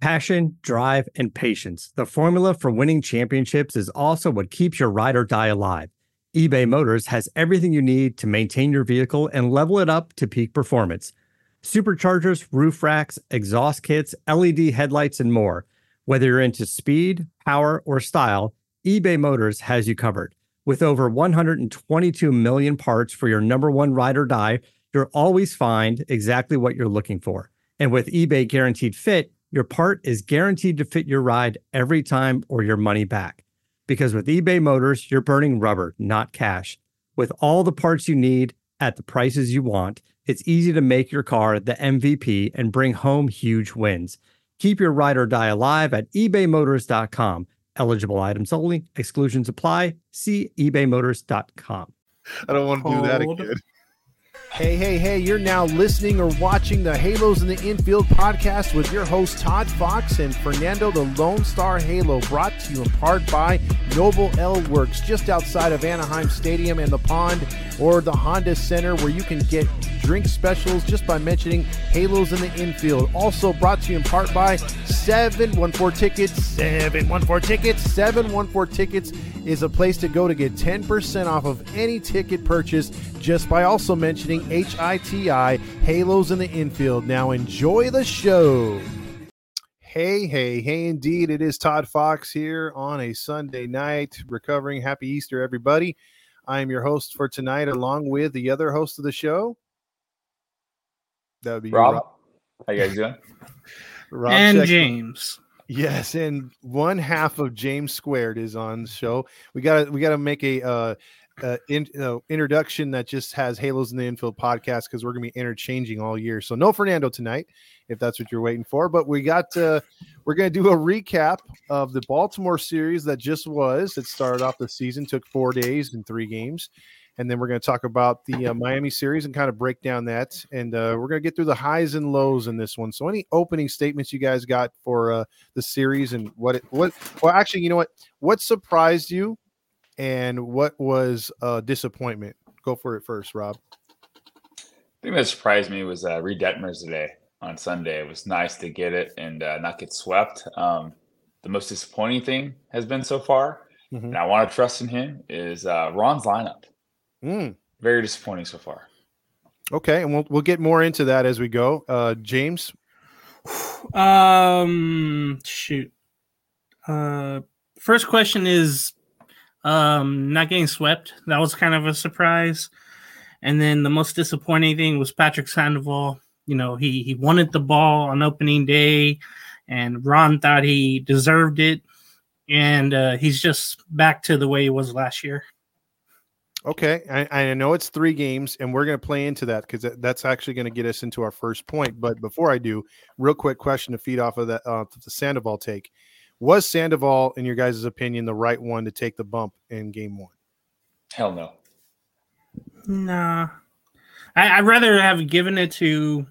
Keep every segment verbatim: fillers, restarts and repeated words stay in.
Passion, drive, and patience. The formula for winning championships is also what keeps your ride or die alive. eBay Motors has everything you need to maintain your vehicle and level it up to peak performance. Superchargers, roof racks, exhaust kits, L E D headlights, and more. Whether you're into speed, power, or style, eBay Motors has you covered. With over one hundred twenty-two million parts for your number one ride or die, you'll always find exactly what you're looking for. And with eBay Guaranteed Fit, your part is guaranteed to fit your ride every time or your money back. Because with eBay Motors, you're burning rubber, not cash. With all the parts you need at the prices you want, it's easy to make your car the M V P and bring home huge wins. Keep your ride or die alive at ebay motors dot com. Eligible items only. Exclusions apply. See ebay motors dot com. I don't want to do that Hold. again. Hey, hey, hey, you're now listening or watching the Halos in the Infield podcast with your hosts Todd Fox and Fernando the Lone Star Halo, brought to you in part by Noble L Works, just outside of Anaheim Stadium and the Pond, or the Honda Center, where you can get drink specials just by mentioning Halos in the Infield. Also brought to you in part by seven one four Tickets. seven one four Tickets. seven one four Tickets is a place to go to get ten percent off of any ticket purchase just by also mentioning H I T I, Halos in the Infield. Now enjoy the show. Hey, hey, hey, indeed. It is Todd Fox here on a Sunday night, recovering. Happy Easter, everybody. I am your host for tonight, along with the other host of the show. That would be Rob. Rob. How you guys doing? Rob and Schechter. James. Yes, and one half of James Squared is on the show. We gotta we gotta make a uh, uh, in, uh, introduction that just has Halos in the Infield podcast, because we're gonna be interchanging all year. So no Fernando tonight, if that's what you're waiting for. But we got uh, we're gonna do a recap of the Baltimore series that just was. It started off the season, took four days and three games. And then we're going to talk about the uh, Miami series and kind of break down that. And uh, we're going to get through the highs and lows in this one. So any opening statements you guys got for uh, the series and what, it, what, well, actually, you know what, what surprised you and what was a disappointment? Go for it first, Rob. I think that surprised me was uh, Reed Detmers today on Sunday. It was nice to get it and uh, not get swept. Um, the most disappointing thing has been so far, Mm-hmm. and I want to trust in him, is uh, Ron's lineup. Mm. Very disappointing so far. Okay, and we'll we'll get more into that as we go. Uh, James? Um, shoot. Uh, first question is um not getting swept. That was kind of a surprise. And then the most disappointing thing was Patrick Sandoval. You know, he he wanted the ball on opening day, and Ron thought he deserved it. And uh, he's just back to the way he was last year. Okay, I, I know it's three games, and we're going to play into that because that, that's actually going to get us into our first point. But before I do, real quick question to feed off of that, uh, the Sandoval take. Was Sandoval, in your guys' opinion, the right one to take the bump in game one? Hell no. Nah. I, I'd rather have given it to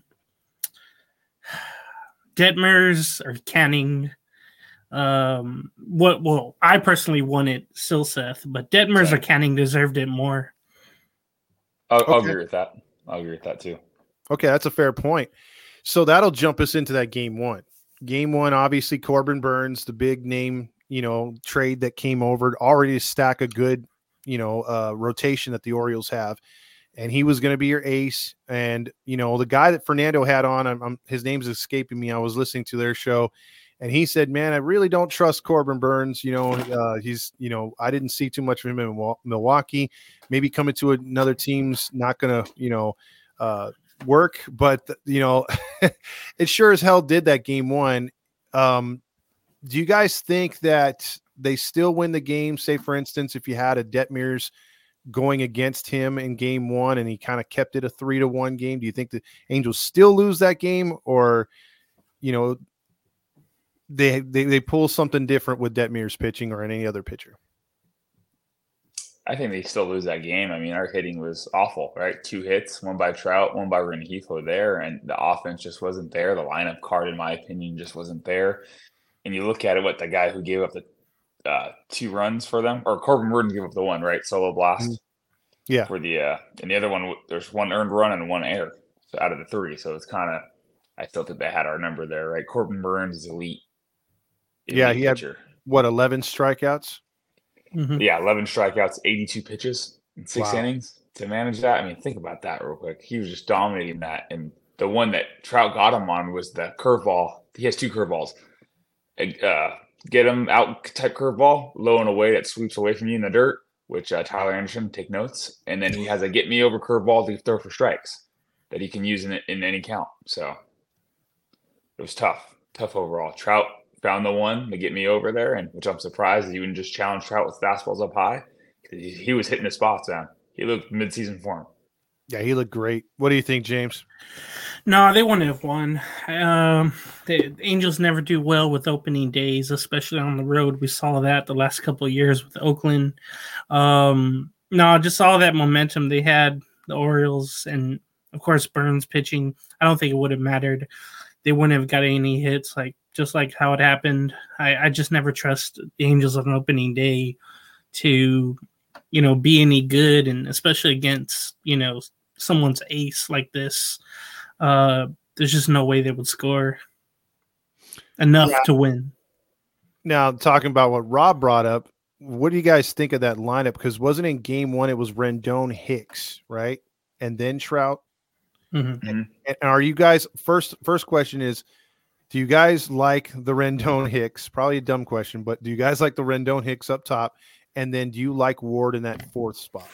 Detmers or Canning. Um, what? Well, I personally wanted Silseth, but Detmers Same. or Canning deserved it more. I'll, I'll Okay. agree with that. I'll agree with that too. Okay, that's a fair point. So that'll jump us into that game one. Game one, obviously, Corbin Burns, the big name, you know, trade that came over, already to stack a good, you know, uh, rotation that the Orioles have. And he was going to be your ace. And, you know, the guy that Fernando had on, I'm, I'm, his name's escaping me. I was listening to their show, and he said, man, I really don't trust Corbin Burns. You know, uh, he's, you know, I didn't see too much of him in Milwaukee. Maybe coming to another team's not going to, you know, uh, work. But, you know, it sure as hell did that game one. Um, do you guys think that they still win the game? Say, for instance, if you had a Detmers going against him in game one and he kind of kept it a three to one game, do you think the Angels still lose that game, or, you know, they they, they pull something different with Detmers pitching or any other pitcher? I think they still lose that game. I mean, our hitting was awful, right? Two hits, one by Trout, one by Rengifo there, and the offense just wasn't there. The lineup card, in my opinion, just wasn't there. And you look at it, what the guy who gave up the uh, two runs for them, or Corbin Burns gave up the one, right? Solo blast. Yeah. For the uh, and the other one, there's one earned run and one error so out of the three. So it's kind of I still think they had our number there, right? Corbin Burns is elite. elite Yeah, he pitcher. had what eleven strikeouts. Mhm. Yeah, eleven strikeouts, eighty-two pitches in six Wow. innings to manage that. I mean, think about that real quick. He was just dominating that, and the one that Trout got him on was the curveball. He has two curveballs. Uh, get him out type curveball, low and away that sweeps away from you in the dirt, which uh, Tyler Anderson, take notes. And then he has a get me over curveball to throw for strikes that he can use in in any count. So it was tough, tough overall. Trout found the one to get me over there, and which I'm surprised he wouldn't just challenge Trout with fastballs up high. He, he was hitting the spots, man. He looked mid-season form. Yeah, he looked great. What do you think, James? No, they wouldn't have won. Um, the Angels never do well with opening days, especially on the road. We saw that the last couple of years with Oakland. Um, no, just all that momentum they had, the Orioles, and of course Burns pitching. I don't think it would have mattered. They wouldn't have got any hits, like just like how it happened. I, I just never trust the Angels on opening day to, you know, be any good, and especially against, you know, someone's ace like this. Uh, there's just no way they would score enough Yeah. to win. Now, talking about what Rob brought up, what do you guys think of that lineup? Because wasn't in game one, it was Rendon, Hicks, right? And then Trout. Mm-hmm. And, and are you guys, first first question is, do you guys like the Rendon Hicks? Probably a dumb question, but do you guys like the Rendon Hicks up top? And then do you like Ward in that fourth spot?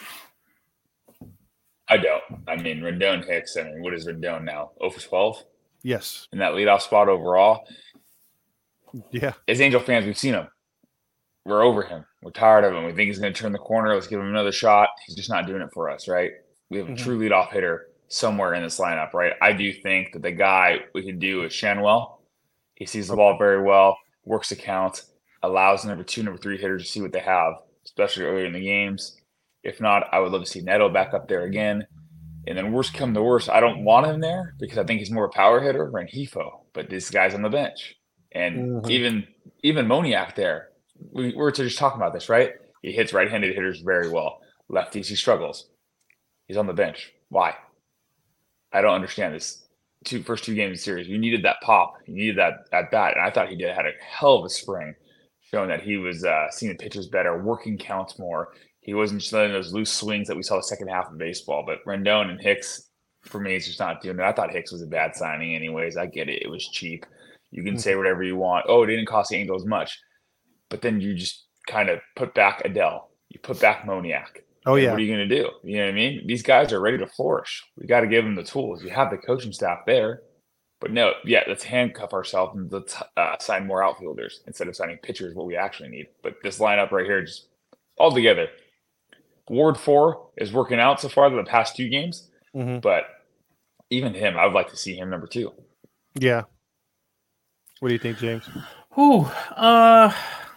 I don't. I mean, Rendon Hicks, I mean, what is Rendon now? oh for twelve? Yes. In that leadoff spot overall? Yeah. As Angel fans, we've seen him. We're over him. We're tired of him. We think he's going to turn the corner. Let's give him another shot. He's just not doing it for us, right? We have a Mhm. true leadoff hitter somewhere in this lineup, right? I do think that the guy we can do is Shanwell. He sees the ball very well, works the count, allows number two, number three hitters to see what they have, especially earlier in the games. If not, I would love to see Neto back up there again. And then worst come to worst, I don't want him there because I think he's more a power hitter than Hifo, but this guy's on the bench. And Mhm. even even Moniak there, we, we were just talking about this, right? He hits right-handed hitters very well. Lefties, he struggles. He's on the bench. Why? I don't understand this. Two first two games of the series, you needed that pop. You needed that at bat, and I thought he did had a hell of a spring, showing that he was uh, seeing the pitches better, working counts more. He wasn't just letting those loose swings that we saw the second half of baseball. But Rendon and Hicks, for me, is just not doing it. I thought Hicks was a bad signing anyways. I get it. It was cheap. You can say whatever you want. Oh, it didn't cost the Angels much. But then you just kind of put back Adele. You put back Moniak. Oh, And yeah. What are you going to do? You know what I mean? These guys are ready to flourish. We got to give them the tools. You have the coaching staff there. But no, yeah, let's handcuff ourselves and let's uh, sign more outfielders instead of signing pitchers, what we actually need. But this lineup right here, just all together. Ward four is working out so far the past two games. Mhm. But even him, I would like to see him number two. Yeah. What do you think, James? Oh, uh,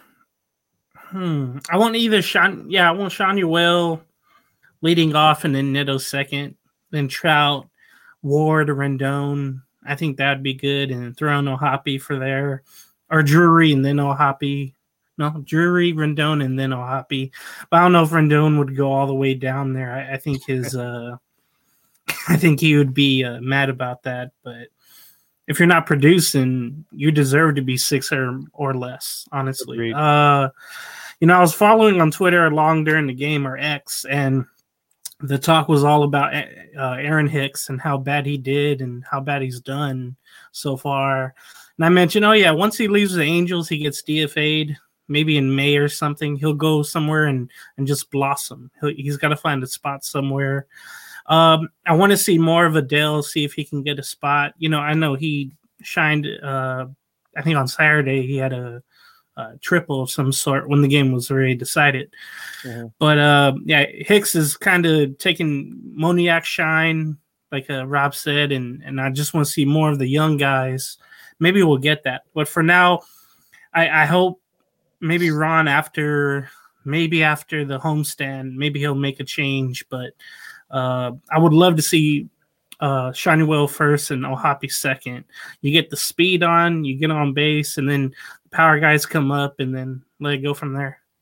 hmm. I want either Sean, yeah, I want Shanuel leading off and then Neto second, then Trout, Ward, Rendon. I think that'd be good, and throw in Ohapi for there, or Drury and then Ohapi. No, Drury, Rendon, and then Ohapi. But I don't know if Rendon would go all the way down there. I, I think his, uh, I think he would be uh, mad about that. But if you're not producing, you deserve to be six or or less. Honestly, Agreed. uh, you know, I was following on Twitter along during the game or X, and the talk was all about uh, Aaron Hicks and how bad he did and how bad he's done so far. And I mentioned, oh yeah, once he leaves the Angels, he gets D F A'd. Maybe in May or something, he'll go somewhere and, and just blossom. He'll, he's got to find a spot somewhere. Um, I want to see more of Adele, see if he can get a spot. You know, I know he shined, uh, I think on Saturday he had a, a triple of some sort when the game was already decided. Mhm. But, uh, yeah, Hicks is kind of taking Moniak shine, like uh, Rob said, and, and I just want to see more of the young guys. Maybe we'll get that. But for now, I, I hope maybe Ron after maybe after the homestand, maybe he'll make a change. But uh, I would love to see uh, Shanuel first and Ohapi second. You get the speed on, you get on base, and then the power guys come up, and then let it go from there.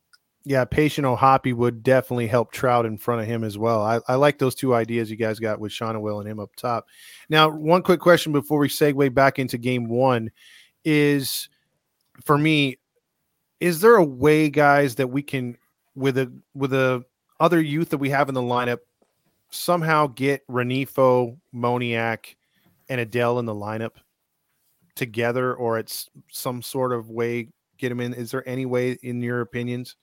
Yeah, Patient O'Hoppe would definitely help Trout in front of him as well. I, I like those two ideas you guys got with Shonawell and him up top. Now, one quick question before we segue back into game one is, for me, is there a way, guys, that we can, with a with a other youth that we have in the lineup, somehow get Renifo, Moniak, and Adell in the lineup together, or it's some sort of way get them in? Is there any way, in your opinions?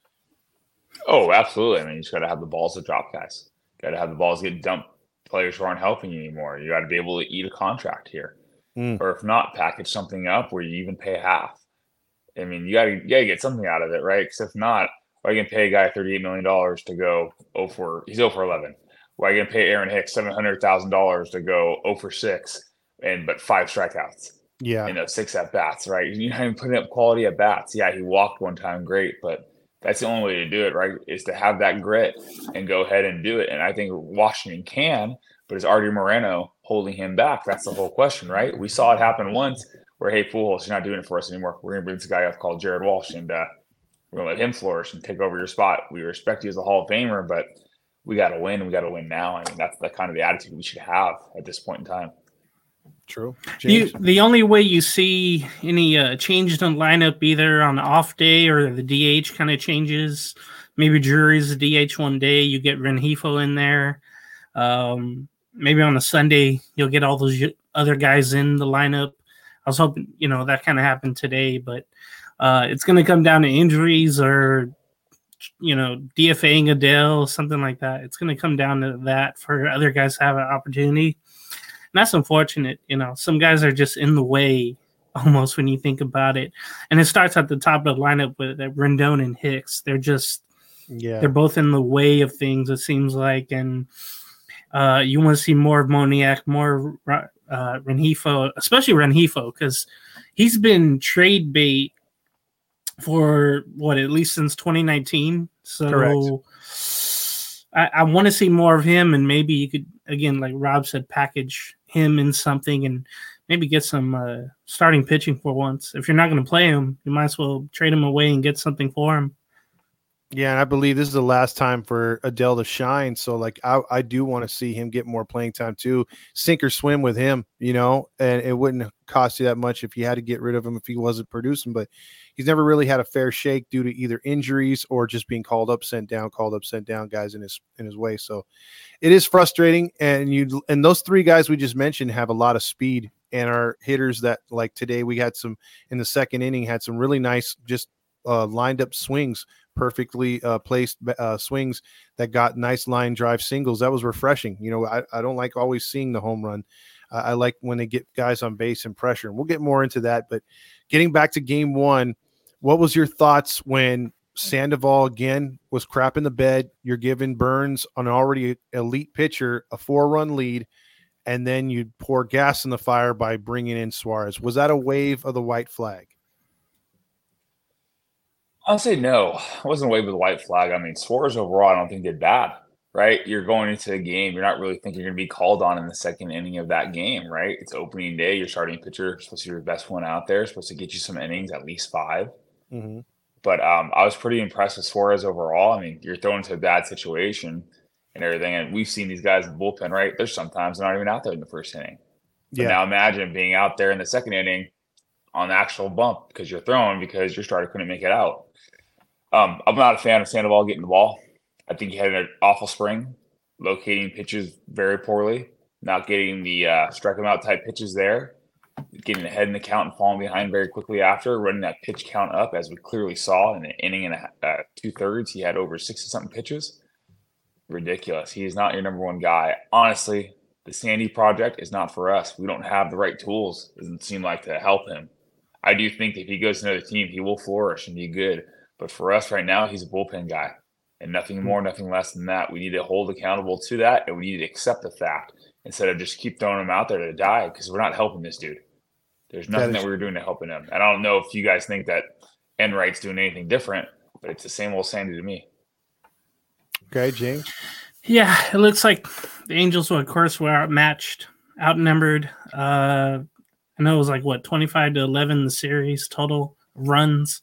Oh, absolutely. I mean, you just got to have the balls to drop guys. Got to have the balls get dumped. Players who aren't helping you anymore. You got to be able to eat a contract here, mm. or if not, package something up where you even pay half. I mean, you got to you got to get something out of it, right? Because if not, why are you gonna pay a guy thirty-eight million dollars to go oh for he's oh for eleven? Why are you gonna pay Aaron Hicks seven hundred thousand dollars to go oh for six and but five strikeouts? Yeah, you know, six at bats, right? You're not even putting up quality at bats. Yeah, he walked one time, great, but that's the only way to do it, right? Is to have that grit and go ahead and do it. And I think Washington can, but is Artie Moreno holding him back? That's the whole question, right? We saw it happen once where, hey, Pujols, you're not doing it for us anymore. We're going to bring this guy up called Jared Walsh, and uh, we're going to let him flourish and take over your spot. We respect you as a Hall of Famer, but we got to win. We got to win now. I mean, that's the kind of the attitude we should have at this point in time. True. You, the only way you see any uh, changes in the lineup, either on the off day or the D H kind of changes. Maybe Drury's the D H one day. You get Renifo in there. Um, maybe on a Sunday, you'll get all those other guys in the lineup. I was hoping, you know, that kind of happened today, but uh, it's going to come down to injuries or, you know, DFAing Adell, something like that. It's going to come down to that for other guys to have an opportunity. And that's unfortunate. You know, some guys are just in the way almost when you think about it. And it starts at the top of the lineup with Rendon and Hicks. They're just, yeah, they're both in the way of things, it seems like. And uh, you want to see more of Moniak, more uh, Renifo, especially Renifo, because he's been trade bait for what, at least since twenty nineteen. So correct. I, I want to see more of him, and maybe you could, again, like Rob said, package him in something and maybe get some uh, starting pitching for once. If you're not going to play him, you might as well trade him away and get something for him. Yeah, and I believe this is the last time for Adell to shine. So, like, I, I do want to see him get more playing time too. Sink or swim with him, you know, and it wouldn't cost you that much if you had to get rid of him if he wasn't producing. But he's never really had a fair shake due to either injuries or just being called up, sent down, called up, sent down guys in his in his way. So it is frustrating. And you and those three guys we just mentioned have a lot of speed and are hitters that, like today, we had some in the second inning, had some really nice just uh, lined up swings. Perfectly uh, placed uh, swings that got nice line drive singles. That was refreshing. You know, I, I don't like always seeing the home run. Uh, I like when they get guys on base and pressure. And we'll get more into that. But getting back to game one, what was your thoughts when Sandoval again was crap in the bed? You're giving Burns, an already elite pitcher, a four-run lead, and then you pour gas in the fire by bringing in Suarez. Was that a wave of the white flag? I'll say no. It wasn't a wave with a white flag. I mean, Suarez overall, I don't think did bad, right? You're going into the game. You're not really thinking you're going to be called on in the second inning of that game, right? It's opening day. Your starting pitcher is supposed to be your best one out there, supposed to get you some innings, at least five. Mm-hmm. But um, I was pretty impressed with Suarez overall. I mean, you're thrown into a bad situation and everything. And we've seen these guys in the bullpen, right? There's sometimes they're not even out there in the first inning. But yeah. Now imagine being out there in the second inning on the actual bump because you're throwing because your starter couldn't make it out. Um, I'm not a fan of Sandoval getting the ball. I think he had an awful spring, locating pitches very poorly, not getting the uh, strike him out type pitches there, getting ahead in the count and falling behind very quickly after, running that pitch count up, as we clearly saw in an inning and a, uh, two-thirds. He had over sixty-something pitches. Ridiculous. He is not your number one guy. Honestly, the Sandy project is not for us. We don't have the right tools, doesn't seem like, to help him. I do think if he goes to another team, he will flourish and be good. But for us right now, he's a bullpen guy and nothing more, nothing less than that. We need to hold accountable to that, and we need to accept the fact instead of just keep throwing him out there to die because we're not helping this dude. There's nothing that, that we're doing to helping him. And I don't know if you guys think that Enright's doing anything different, but it's the same old Sandy to me. Okay, James? Yeah, it looks like the Angels, of course, were outmatched, outnumbered. Uh, I know it was like, what, twenty-five to eleven the series total runs.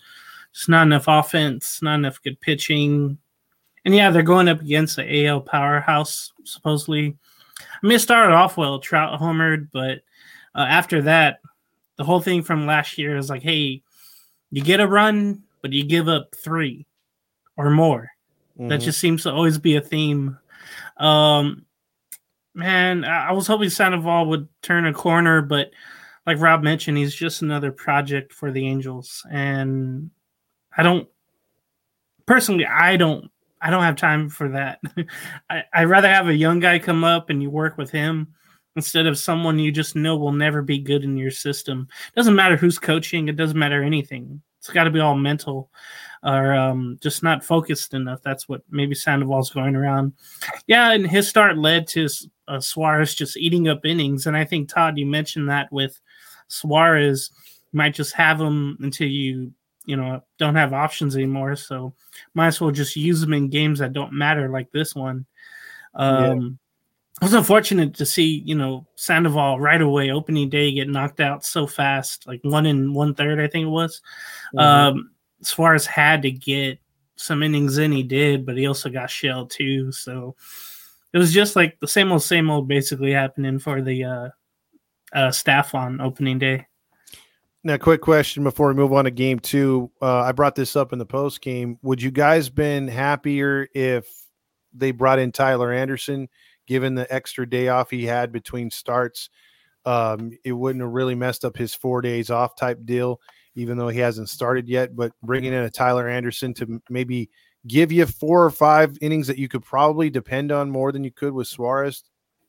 Just not enough offense, not enough good pitching. And yeah, they're going up against the A L powerhouse, supposedly. I mean, it started off well, Trout homered, but uh, after that, the whole thing from last year is like, hey, you get a run, but you give up three or more. Mm-hmm. That just seems to always be a theme. Um, man, I was hoping Sandoval would turn a corner, but like Rob mentioned, he's just another project for the Angels. And I don't, personally, I don't, I don't have time for that. I, I'd rather have a young guy come up and you work with him instead of someone you just know will never be good in your system. It doesn't matter who's coaching. It doesn't matter anything. It's got to be all mental or um, just not focused enough. That's what maybe Sandoval's going around. Yeah, and his start led to uh, Suarez just eating up innings. And I think, Todd, you mentioned that with Suarez, you might just have him until you, you know, don't have options anymore. So might as well just use them in games that don't matter like this one. Um, yeah. It was unfortunate to see, you know, Sandoval right away, opening day, get knocked out so fast, like one and one third, I think it was. Mm-hmm. Um, Suarez had to get some innings in, he did, but he also got shelled too. So it was just like the same old, same old basically happening for the uh, uh, staff on opening day. Now, quick question before we move on to game two. Uh, I brought this up in the post game. Would you guys been happier if they brought in Tyler Anderson, given the extra day off he had between starts? Um, it wouldn't have really messed up his four days off type deal, even though he hasn't started yet. But bringing in a Tyler Anderson to maybe give you four or five innings that you could probably depend on more than you could with Suarez.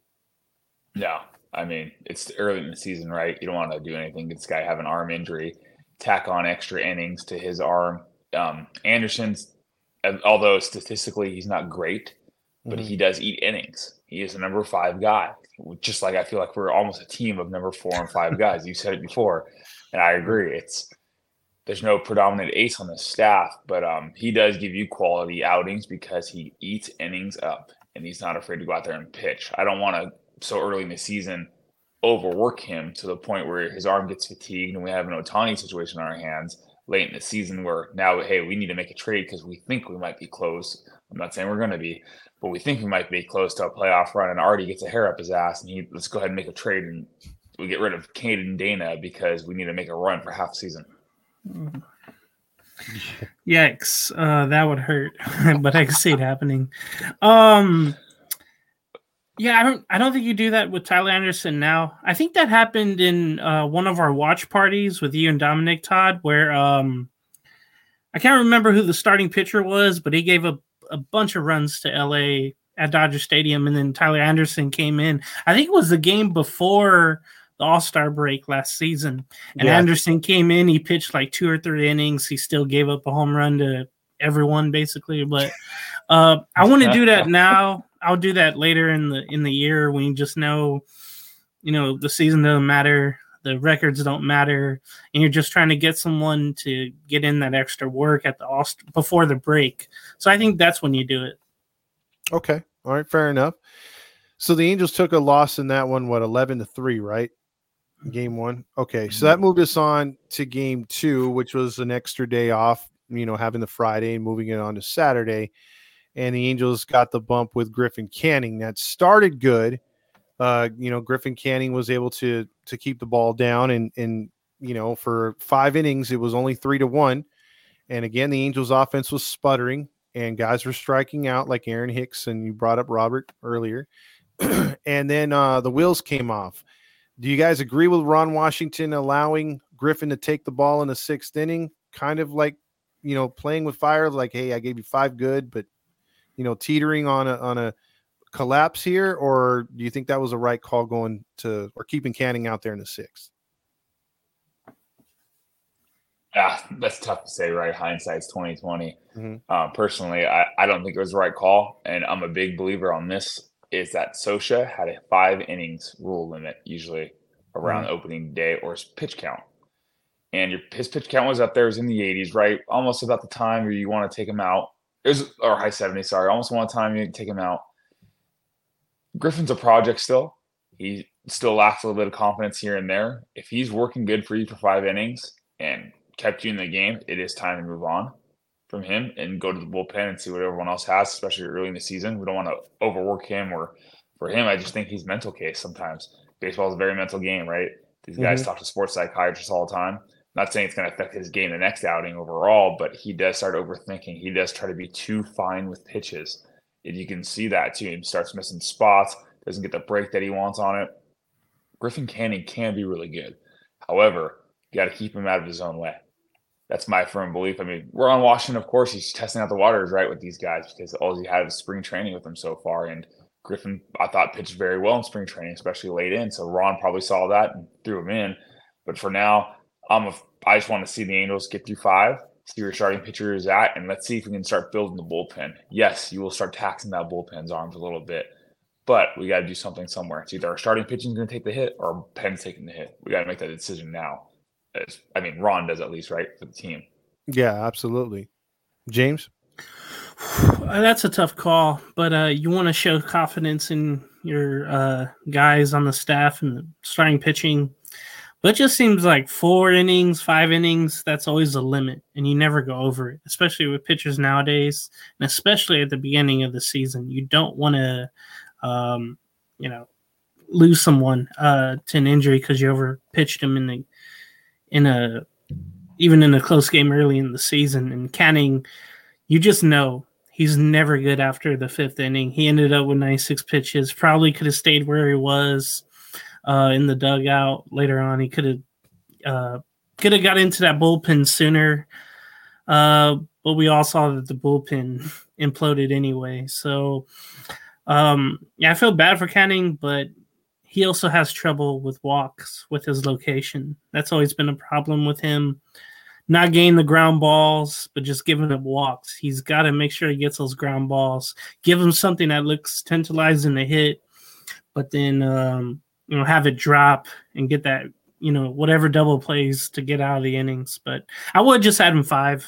No. I mean, it's early in the season, right? You don't want to do anything. This guy have an arm injury, tack on extra innings to his arm. Um, Anderson's, although statistically he's not great, but mm-hmm. he does eat innings. He is a number five guy. Just like I feel like we're almost a team of number four and five guys. You said it before, and I agree. It's there's no predominant ace on the staff, but um, he does give you quality outings because he eats innings up, and he's not afraid to go out there and pitch. I don't want to. So early in the season, overwork him to the point where his arm gets fatigued and we have an Ohtani situation on our hands late in the season where now, hey, we need to make a trade because we think we might be close. I'm not saying we're going to be, but we think we might be close to a playoff run, and Artie gets a hair up his ass and he let's go ahead and make a trade and we get rid of Cade and Dana because we need to make a run for half season. Yikes. Uh, that would hurt, but I can see it happening. Um, Yeah, I don't. I don't think you do that with Tyler Anderson now. I think that happened in uh, one of our watch parties with you and Dominic, Todd, where um, I can't remember who the starting pitcher was, but he gave a, a bunch of runs to L A at Dodger Stadium, and then Tyler Anderson came in. I think it was the game before the All-Star break last season, and yeah. Anderson came in. He pitched like two or three innings. He still gave up a home run to everyone, basically. But uh, I want to do that now. I'll do that later in the in the year when you just know, you know, the season doesn't matter, the records don't matter, and you're just trying to get someone to get in that extra work at the all before the break. So I think that's when you do it. Okay, all right, fair enough. So the Angels took a loss in that one, what, eleven to three, right? Game one. Okay, so that moved us on to game two, which was an extra day off. You know, having the Friday and moving it on to Saturday. And the Angels got the bump with Griffin Canning. That started good. Uh, you know, Griffin Canning was able to to keep the ball down, and and you know, for five innings, it was only three to one. And again, the Angels' offense was sputtering, and guys were striking out, like Aaron Hicks, and you brought up Robert earlier. And then uh, the wheels came off. Do you guys agree with Ron Washington allowing Griffin to take the ball in the sixth inning, kind of like, you know, playing with fire? Like, hey, I gave you five good, but you know, teetering on a on a collapse here, or do you think that was a right call going to or keeping Canning out there in the sixth? Yeah, that's tough to say, right? Hindsight's twenty twenty. Mm-hmm. Uh, personally, I, I don't think it was the right call, and I'm a big believer on this. Is that Scioscia had a five innings rule limit usually around mm-hmm. opening day or pitch count, and your his pitch count was up there, it was in the eighties, right? Almost about the time where you want to take him out. It was, or high seventies, sorry. Almost one time you take him out. Griffin's a project still. He still lacks a little bit of confidence here and there. If he's working good for you for five innings and kept you in the game, it is time to move on from him and go to the bullpen and see what everyone else has, especially early in the season. We don't want to overwork him, or for him, I just think he's mental case sometimes. Baseball is a very mental game, right? These guys mm-hmm. talk to sports psychiatrists all the time. I'm not saying it's going to affect his game the next outing overall, but he does start overthinking. He does try to be too fine with pitches. And you can see that too. He starts missing spots, doesn't get the break that he wants on it. Griffin Canning can be really good. However, you got to keep him out of his own way. That's my firm belief. I mean, we're on Washington, of course. He's testing out the waters, right, with these guys, because all he had was spring training with them so far. And Griffin, I thought, pitched very well in spring training, especially late in. So Ron probably saw that and threw him in. But for now, I'm a, I just want to see the Angels get through five, see where your starting pitcher is at, and let's see if we can start building the bullpen. Yes, you will start taxing that bullpen's arms a little bit, but we got to do something somewhere. It's either our starting pitching is going to take the hit or our pen's taking the hit. We got to make that decision now. As, I mean, Ron does at least, right, for the team. Yeah, absolutely. James? That's a tough call, but uh, you want to show confidence in your uh, guys on the staff and the starting pitching. But it just seems like four innings, five innings, that's always the limit, and you never go over it, especially with pitchers nowadays, and especially at the beginning of the season. You don't want to, um, you know, lose someone uh, to an injury because you over pitched them in the in a even in a close game early in the season. And Canning, you just know he's never good after the fifth inning. He ended up with ninety-six pitches, probably could have stayed where he was uh, in the dugout later on. He could have uh, could have got into that bullpen sooner, uh, but we all saw that the bullpen imploded anyway. So, um, yeah, I feel bad for Canning, but he also has trouble with walks with his location. That's always been a problem with him. Not getting the ground balls, but just giving up walks. He's got to make sure he gets those ground balls. Give him something that looks tantalizing to hit, but then um, you know, have it drop and get that, you know, whatever double plays to get out of the innings. But I would just add him five.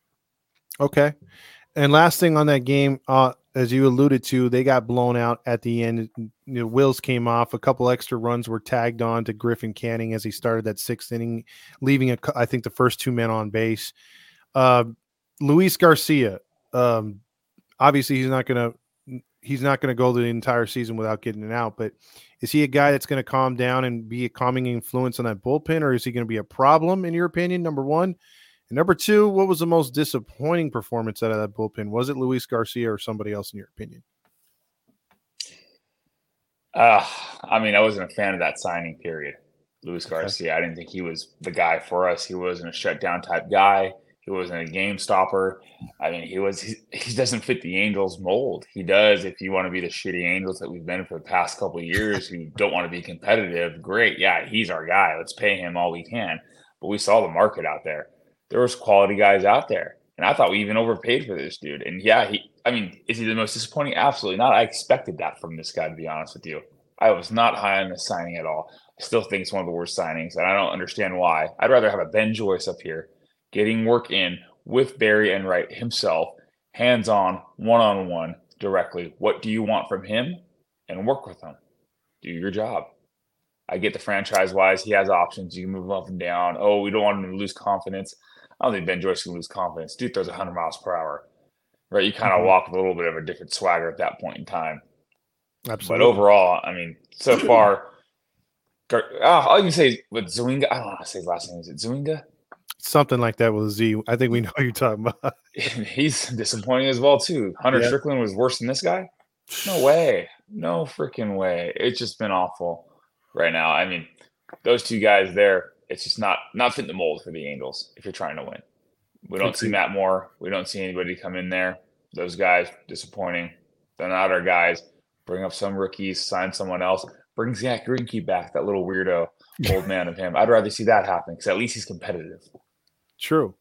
Okay. And last thing on that game, uh, as you alluded to, they got blown out at the end. You know, wheels came off. A couple extra runs were tagged on to Griffin Canning as he started that sixth inning, leaving, a, I think, the first two men on base. Uh, Luis Garcia, um, obviously he's not going to he's not going to go the entire season without getting it out, but is he a guy that's going to calm down and be a calming influence on that bullpen, or is he going to be a problem, in your opinion, number one? And number two, what was the most disappointing performance out of that bullpen? Was it Luis Garcia or somebody else, in your opinion? Uh, I mean, I wasn't a fan of that signing period. Luis Garcia, okay. I didn't think he was the guy for us. He wasn't a shutdown type guy. He wasn't a game stopper. I mean, he was. He, he doesn't fit the Angels mold. He does if you want to be the shitty Angels that we've been for the past couple of years who don't want to be competitive. Great, yeah, he's our guy. Let's pay him all we can. But we saw the market out there. There was quality guys out there, and I thought we even overpaid for this dude. And yeah, he. I mean, is he the most disappointing? Absolutely not. I expected that from this guy, to be honest with you. I was not high on this signing at all. I still think it's one of the worst signings, and I don't understand why. I'd rather have a Ben Joyce up here getting work in with Barry Enright himself, hands-on, one-on-one, directly. What do you want from him? And work with him. Do your job. I get the franchise-wise. He has options. You can move up and down. Oh, we don't want him to lose confidence. I don't think Ben Joyce can lose confidence. Dude throws one hundred miles per hour. Right? You kind of mm-hmm. walk with a little bit of a different swagger at that point in time. Absolutely. But overall, I mean, so far, oh, all you can say is with Zwinga, I don't know how to say his last name. Is it Zwinga? Something like that with a Z. I think we know who you're talking about. He's disappointing as well, too. Hunter yeah. Strickland was worse than this guy? No way. No freaking way. It's just been awful right now. I mean, those two guys there, it's just not not fitting the mold for the Angels if you're trying to win. We don't see Matt Moore. We don't see anybody come in there. Those guys, disappointing. They're not our guys. Bring up some rookies, sign someone else. Bring Zach Greinke back, that little weirdo old man of him. I'd rather see that happen because at least he's competitive. True.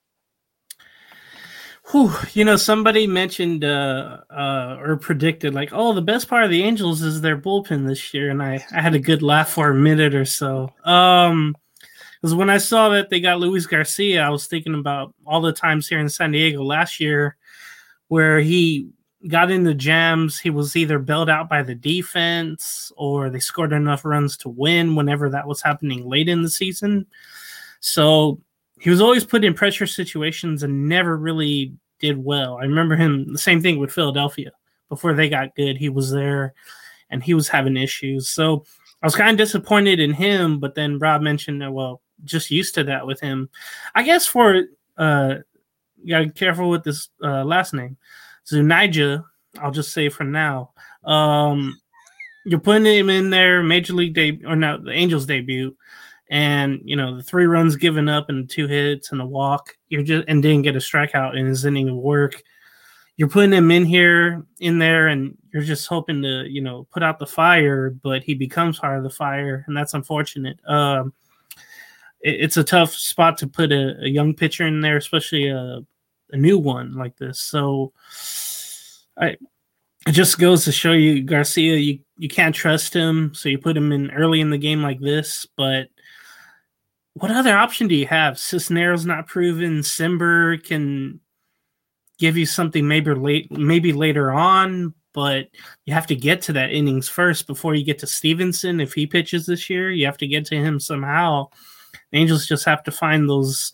Whew, you know, somebody mentioned uh, uh, or predicted like, oh, the best part of the Angels is their bullpen this year. And I, I had a good laugh for a minute or so. Um, because when I saw that they got Luis Garcia, I was thinking about all the times here in San Diego last year where he got into jams. He was either bailed out by the defense or they scored enough runs to win whenever that was happening late in the season. So he was always put in pressure situations and never really did well. I remember him, the same thing with Philadelphia. Before they got good, he was there and he was having issues. So I was kind of disappointed in him, but then Rob mentioned that, well, just used to that with him. I guess for, uh, you got to be careful with this uh, last name. Zunija, I'll just say for now. Um, you're putting him in there, Major League debut, or no, the Angels debut. And, you know, the three runs given up and two hits and a walk, you're just and didn't get a strikeout in his inning of work. You're putting him in here, in there, and you're just hoping to, you know, put out the fire, but he becomes part of the fire, and that's unfortunate. Um, it, it's a tough spot to put a, a young pitcher in there, especially a, a new one like this. So I, it just goes to show you, Garcia, you, you can't trust him, so you put him in early in the game like this, but what other option do you have? Cisneros not proven. Simber can give you something maybe late, maybe later on, but you have to get to that innings first before you get to Stevenson. If he pitches this year, you have to get to him somehow. The Angels just have to find those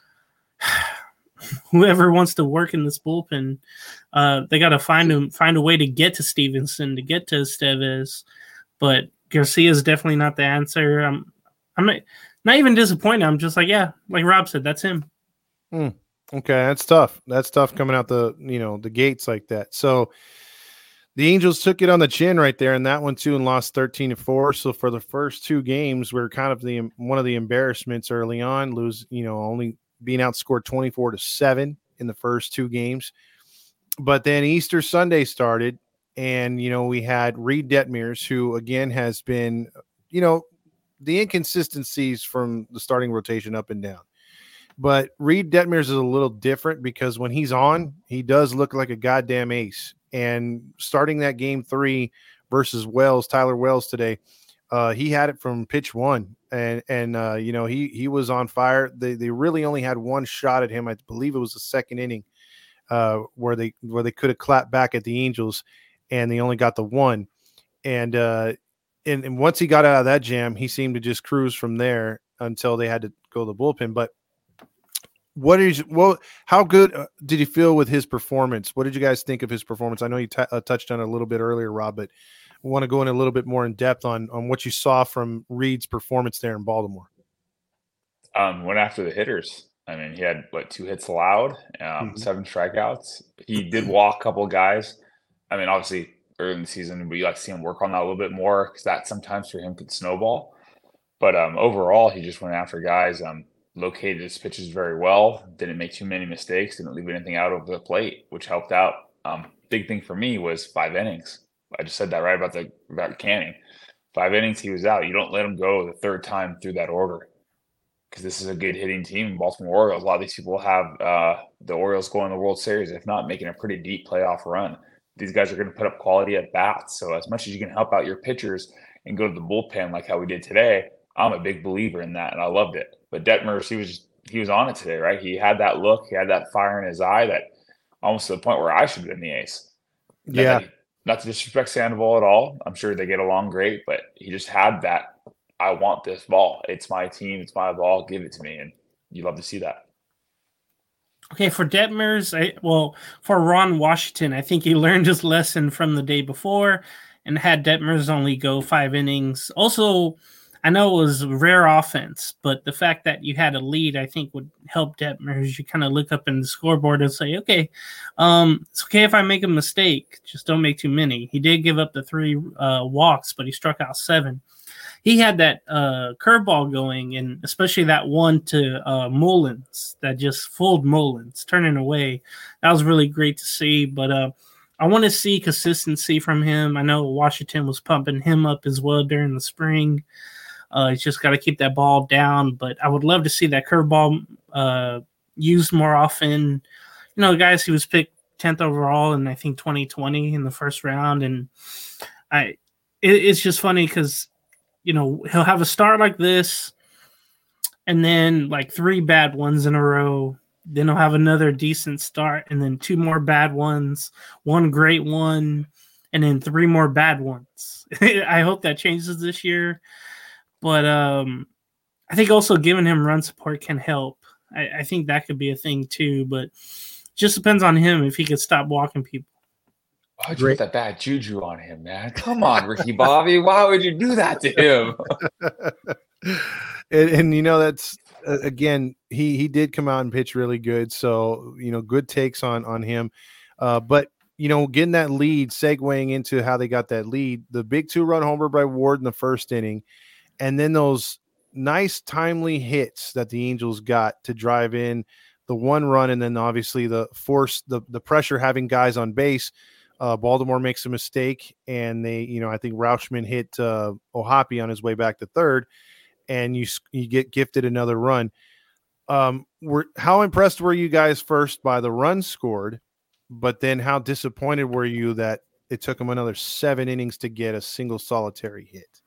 whoever wants to work in this bullpen. Uh, they got to find him, find a way to get to Stevenson, to get to Estevez. But Garcia is definitely not the answer. I'm, I'm not. Not even disappointed. I'm just like, yeah, like Rob said, that's him. Hmm. Okay, that's tough. That's tough coming out the, you know, the gates like that. So the Angels took it on the chin right there in that one too and lost thirteen to four. So for the first two games, we're kind of the one of the embarrassments early on, lose, you know, only being outscored twenty-four to seven in the first two games. But then Easter Sunday started, and you know, we had Reed Detmers, who again has been, you know, the inconsistencies from the starting rotation up and down. But Reed Detmers is a little different because when he's on, he does look like a goddamn ace. And starting that game three versus Wells, Tyler Wells today, uh, he had it from pitch one. And, and uh, you know, he he was on fire. They they really only had one shot at him. I believe it was the second inning uh, where they where they could have clapped back at the Angels, and they only got the one. And uh And, and once he got out of that jam, he seemed to just cruise from there until they had to go to the bullpen. But what is well, how good did you feel with his performance? What did you guys think of his performance? I know you t- uh, touched on it a little bit earlier, Rob, but I want to go in a little bit more in depth on on what you saw from Reed's performance there in Baltimore. Um, went after the hitters. I mean, he had what two hits allowed, um, Mm-hmm. seven strikeouts. He did walk a couple of guys. I mean, obviously, early in the season, we like to see him work on that a little bit more because that sometimes for him could snowball. But um, overall, he just went after guys, um, located his pitches very well, didn't make too many mistakes, didn't leave anything out over the plate, which helped out. Um, big thing for me was five innings. I just said that right about the about Canning. Five innings, he was out. You don't let him go the third time through that order because this is a good hitting team, Baltimore Orioles. A lot of these people have uh, the Orioles going to the World Series, if not making a pretty deep playoff run. These guys are going to put up quality at bats. So as much as you can help out your pitchers and go to the bullpen like how we did today, I'm a big believer in that, and I loved it. But Detmers, he was just, he was on it today, right? He had that look, he had that fire in his eye that almost to the point where I should have been the ace. Not Yeah. that- Not to disrespect Sandoval at all. I'm sure they get along great, but he just had that, I want this ball. It's my team. It's my ball. Give it to me. And you love to see that. Okay, for Detmers, I, well, for Ron Washington, I think he learned his lesson from the day before and had Detmers only go five innings. Also, I know it was rare offense, but the fact that you had a lead, I think, would help Detmers. You kind of look up in the scoreboard and say, okay, um, it's okay if I make a mistake. Just don't make too many. He did give up the three uh, walks, but he struck out seven. He had that uh, curveball going, and especially that one to uh, Mullins that just fooled Mullins, turning away. That was really great to see. But uh, I want to see consistency from him. I know Washington was pumping him up as well during the spring. Uh, he's just got to keep that ball down. But I would love to see that curveball uh, used more often. You know, guys, he was picked tenth overall in, I think, twenty twenty in the first round. And I, it, it's just funny because, you know, he'll have a start like this and then like three bad ones in a row. Then he'll have another decent start and then two more bad ones, one great one, and then three more bad ones. I hope that changes this year. But um, I think also giving him run support can help. I, I think that could be a thing too, but just depends on him if he could stop walking people. Why'd you put that bad juju on him, man? Come on, Ricky Bobby. Why would you do that to him? and, and, you know, that's, uh, again, he he did come out and pitch really good. So, you know, good takes on, on him. Uh, but, you know, getting that lead, segueing into how they got that lead, the big two-run homer by Ward in the first inning, and then those nice timely hits that the Angels got to drive in the one run, and then obviously the force, the, the pressure having guys on base. Uh, Baltimore makes a mistake, and they, you know, I think Rauschman hit uh, O'Hoppe on his way back to third, and you you get gifted another run. Um, were how impressed were you guys first by the run scored, but then how disappointed were you that it took them another seven innings to get a single solitary hit?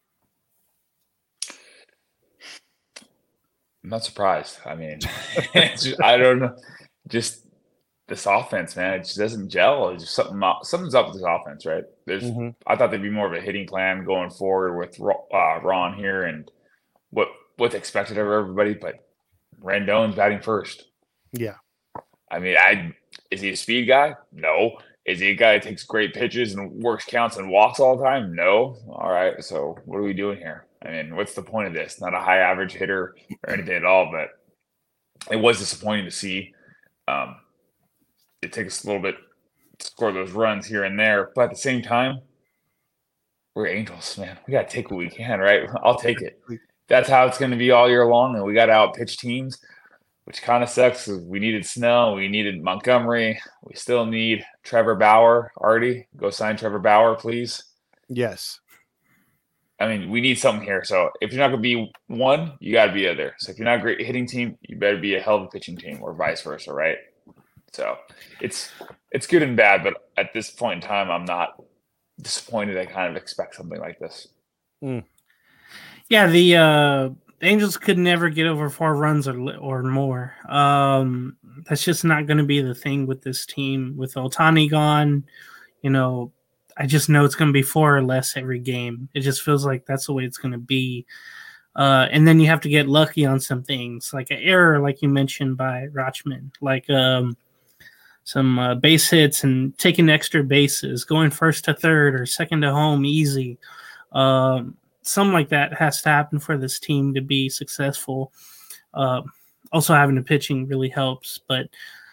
I'm not surprised. I mean, it's just, I don't know, just. This offense, man, it just doesn't gel. It's just something, something's up with this offense, right? There's, mm-hmm. I thought there'd be more of a hitting plan going forward with uh, Ron here and what what's expected of everybody. But Rendon's batting first. Yeah, I mean, I is he a speed guy? No. Is he a guy that takes great pitches and works counts and walks all the time? No. All right. So what are we doing here? I mean, what's the point of this? Not a high average hitter or anything at all, but it was disappointing to see. Um, It takes us a little bit to score those runs here and there, but at the same time, we're Angels, man. We got to take what we can, right? I'll take it. That's how it's going to be all year long, and we got to outpitch teams, which kind of sucks because we needed Snell, we needed Montgomery, we still need Trevor Bauer. Artie, go sign Trevor Bauer, please. Yes. I mean, we need something here. So if you're not going to be one, you got to be other. So if you're not a great hitting team, you better be a hell of a pitching team, or vice versa, right? So it's it's good and bad, but at this point in time, I'm not disappointed. I kind of expect something like this. Mm. Yeah, the uh, Angels could never get over four runs or or more. Um, that's just not going to be the thing with this team. With Ohtani gone, you know, I just know it's going to be four or less every game. It just feels like that's the way it's going to be. Uh, and then you have to get lucky on some things, like an error, like you mentioned by Rauschman, like um, some uh, base hits and taking extra bases, going first to third or second to home easy. Um, something like that has to happen for this team to be successful. Uh, also, having the pitching really helps, but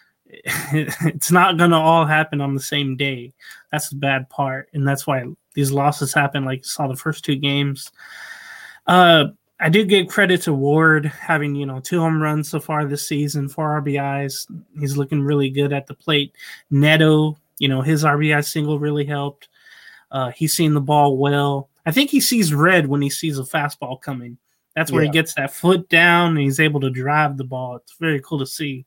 it's not going to all happen on the same day. That's the bad part, and that's why these losses happen, like you saw the first two games. Uh, I do give credit to Ward having, you know, two home runs so far this season, four R B Is. He's looking really good at the plate. Neto, you know, his R B I single really helped. Uh, he's seen the ball well. I think he sees red when he sees a fastball coming. That's where yeah. he gets that foot down and he's able to drive the ball. It's very cool to see.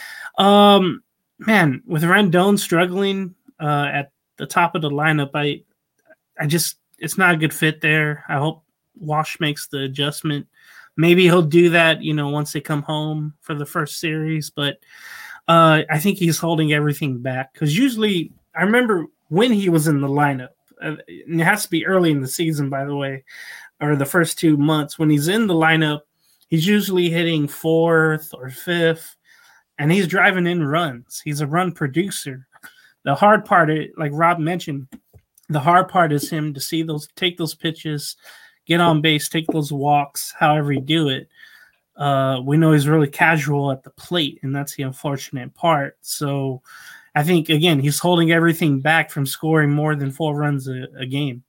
Um, man, with Rendon struggling uh, at the top of the lineup, I, I just, it's not a good fit there. I hope Wash makes the adjustment. Maybe he'll do that, you know, once they come home for the first series. But uh, I think he's holding everything back because usually I remember when he was in the lineup, uh, and it has to be early in the season, by the way, or the first two months. When he's in the lineup, he's usually hitting fourth or fifth, and he's driving in runs. He's a run producer. The hard part, like Rob mentioned, the hard part is him to see those, take those pitches, get on base, take those walks, however you do it. Uh, we know he's really casual at the plate, and that's the unfortunate part. So I think, again, he's holding everything back from scoring more than four runs a, a game.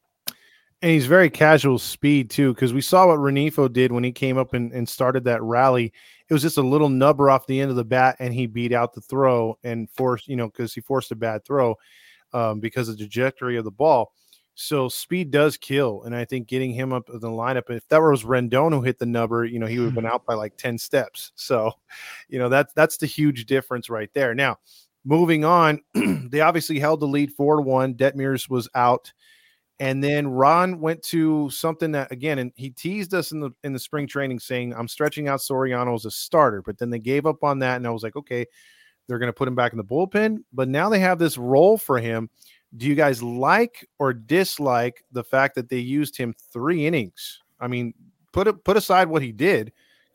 And he's very casual speed, too, because we saw what Renifo did when he came up and, and started that rally. It was just a little nubber off the end of the bat, and he beat out the throw and forced, you know, because he forced a bad throw um, because of the trajectory of the ball. So speed does kill, and I think getting him up in the lineup, if that was Rendon who hit the nubber, you know, he would have been out by like ten steps. So, you know, that's that's the huge difference right there. Now, moving on, they obviously held the lead four to one. Detmers was out, and then Ron went to something that, again, and he teased us in the in the spring training saying, I'm stretching out Soriano as a starter, but then they gave up on that, and I was like, okay, they're going to put him back in the bullpen, but now they have this role for him. Do you guys like or dislike the fact that they used him three innings? I mean, put it, put aside what he did,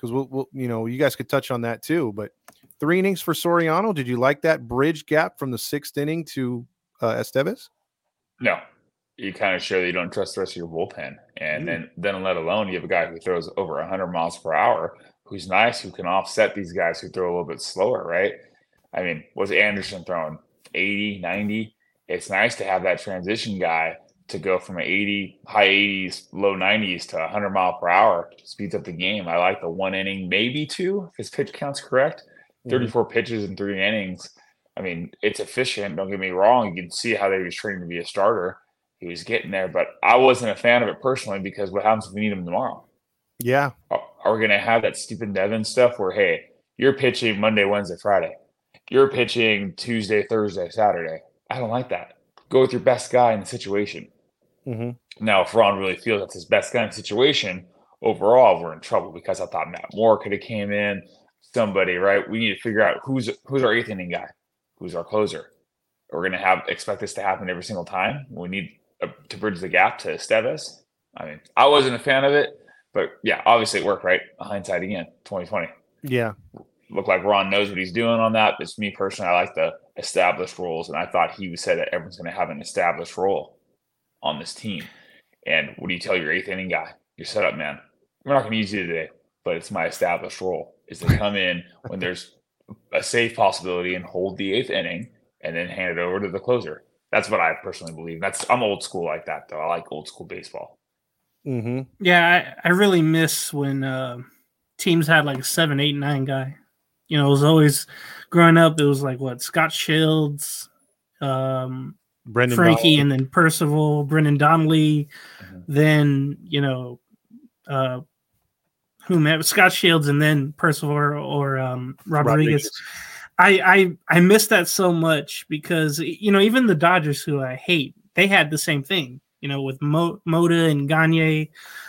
because we'll, we'll, you know, you guys could touch on that too. But three innings for Soriano. Did you like that bridge gap from the sixth inning to uh, Estevez? No, you kind of show that you don't trust the rest of your bullpen, and mm. then then let alone you have a guy who throws over one hundred miles per hour, who's nice, who can offset these guys who throw a little bit slower, right? I mean, was Anderson throwing eighty, ninety? It's nice to have that transition guy to go from an eighty, high eighties, low nineties to one hundred mile per hour. Speeds up the game. I like the one inning, maybe two, if his pitch count's correct. thirty-four mm-hmm. pitches in three innings. I mean, it's efficient. Don't get me wrong. You can see how they was trained to be a starter. He was getting there, but I wasn't a fan of it personally because what happens if we need him tomorrow? Yeah. Are, are we going to have that stupid Nevin stuff where, hey, you're pitching Monday, Wednesday, Friday. You're pitching Tuesday, Thursday, Saturday. I don't like that. Go with your best guy in the situation. Mm-hmm. Now, if Ron really feels that's his best guy in the situation, overall, we're in trouble because I thought Matt Moore could have came in. Somebody, right? We need to figure out who's who's our eighth inning guy, who's our closer. We're going to have expect this to happen every single time. We need a, to bridge the gap to Estevez. I mean, I wasn't a fan of it, but yeah, obviously it worked, right? Hindsight again, twenty twenty. Yeah. Looked like Ron knows what he's doing on that. It's me personally, I like the established roles, and I thought he said that everyone's going to have an established role on this team. And what do you tell your eighth inning guy? Your setup man. We're not going to use you today, but it's my established role is to come in when there's a safe possibility and hold the eighth inning and then hand it over to the closer. That's what I personally believe. That's I'm old school like that, though. I like old school baseball. Mm-hmm. Yeah, I, I really miss when uh, teams had like a seven, eight, nine guy. You know, it was always growing up. It was like what Scott Shields, um, Brendan Frankie, Donnelly. and then Percival, Brendan Donnelly. Mm-hmm. Then you know, uh, whomever Scott Shields, and then Percival or, or um, Rodriguez. Rodriguez. I, I I miss that so much because you know even the Dodgers, who I hate, they had the same thing. You know, with Mo, Mota and Gagne.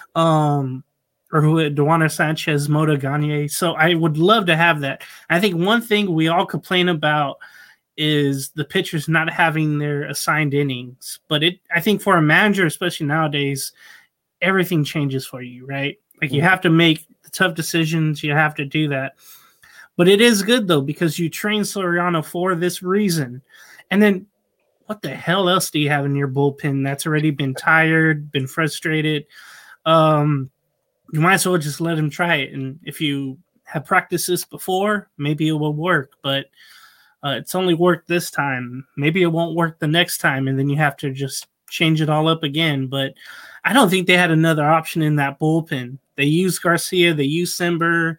Um, or who Duana Sanchez, Mota, Gagne. So I would love to have that. I think one thing we all complain about is the pitchers not having their assigned innings. But it, I think for a manager, especially nowadays, everything changes for you, right? Like mm-hmm. you have to make the tough decisions. You have to do that. But it is good, though, because you train Soriano for this reason. And then what the hell else do you have in your bullpen that's already been tired, been frustrated? Um, you might as well just let him try it. And if you have practiced this before, maybe it will work. But uh, it's only worked this time. Maybe it won't work the next time, and then you have to just change it all up again. But I don't think they had another option in that bullpen. They used Garcia. They used Sember,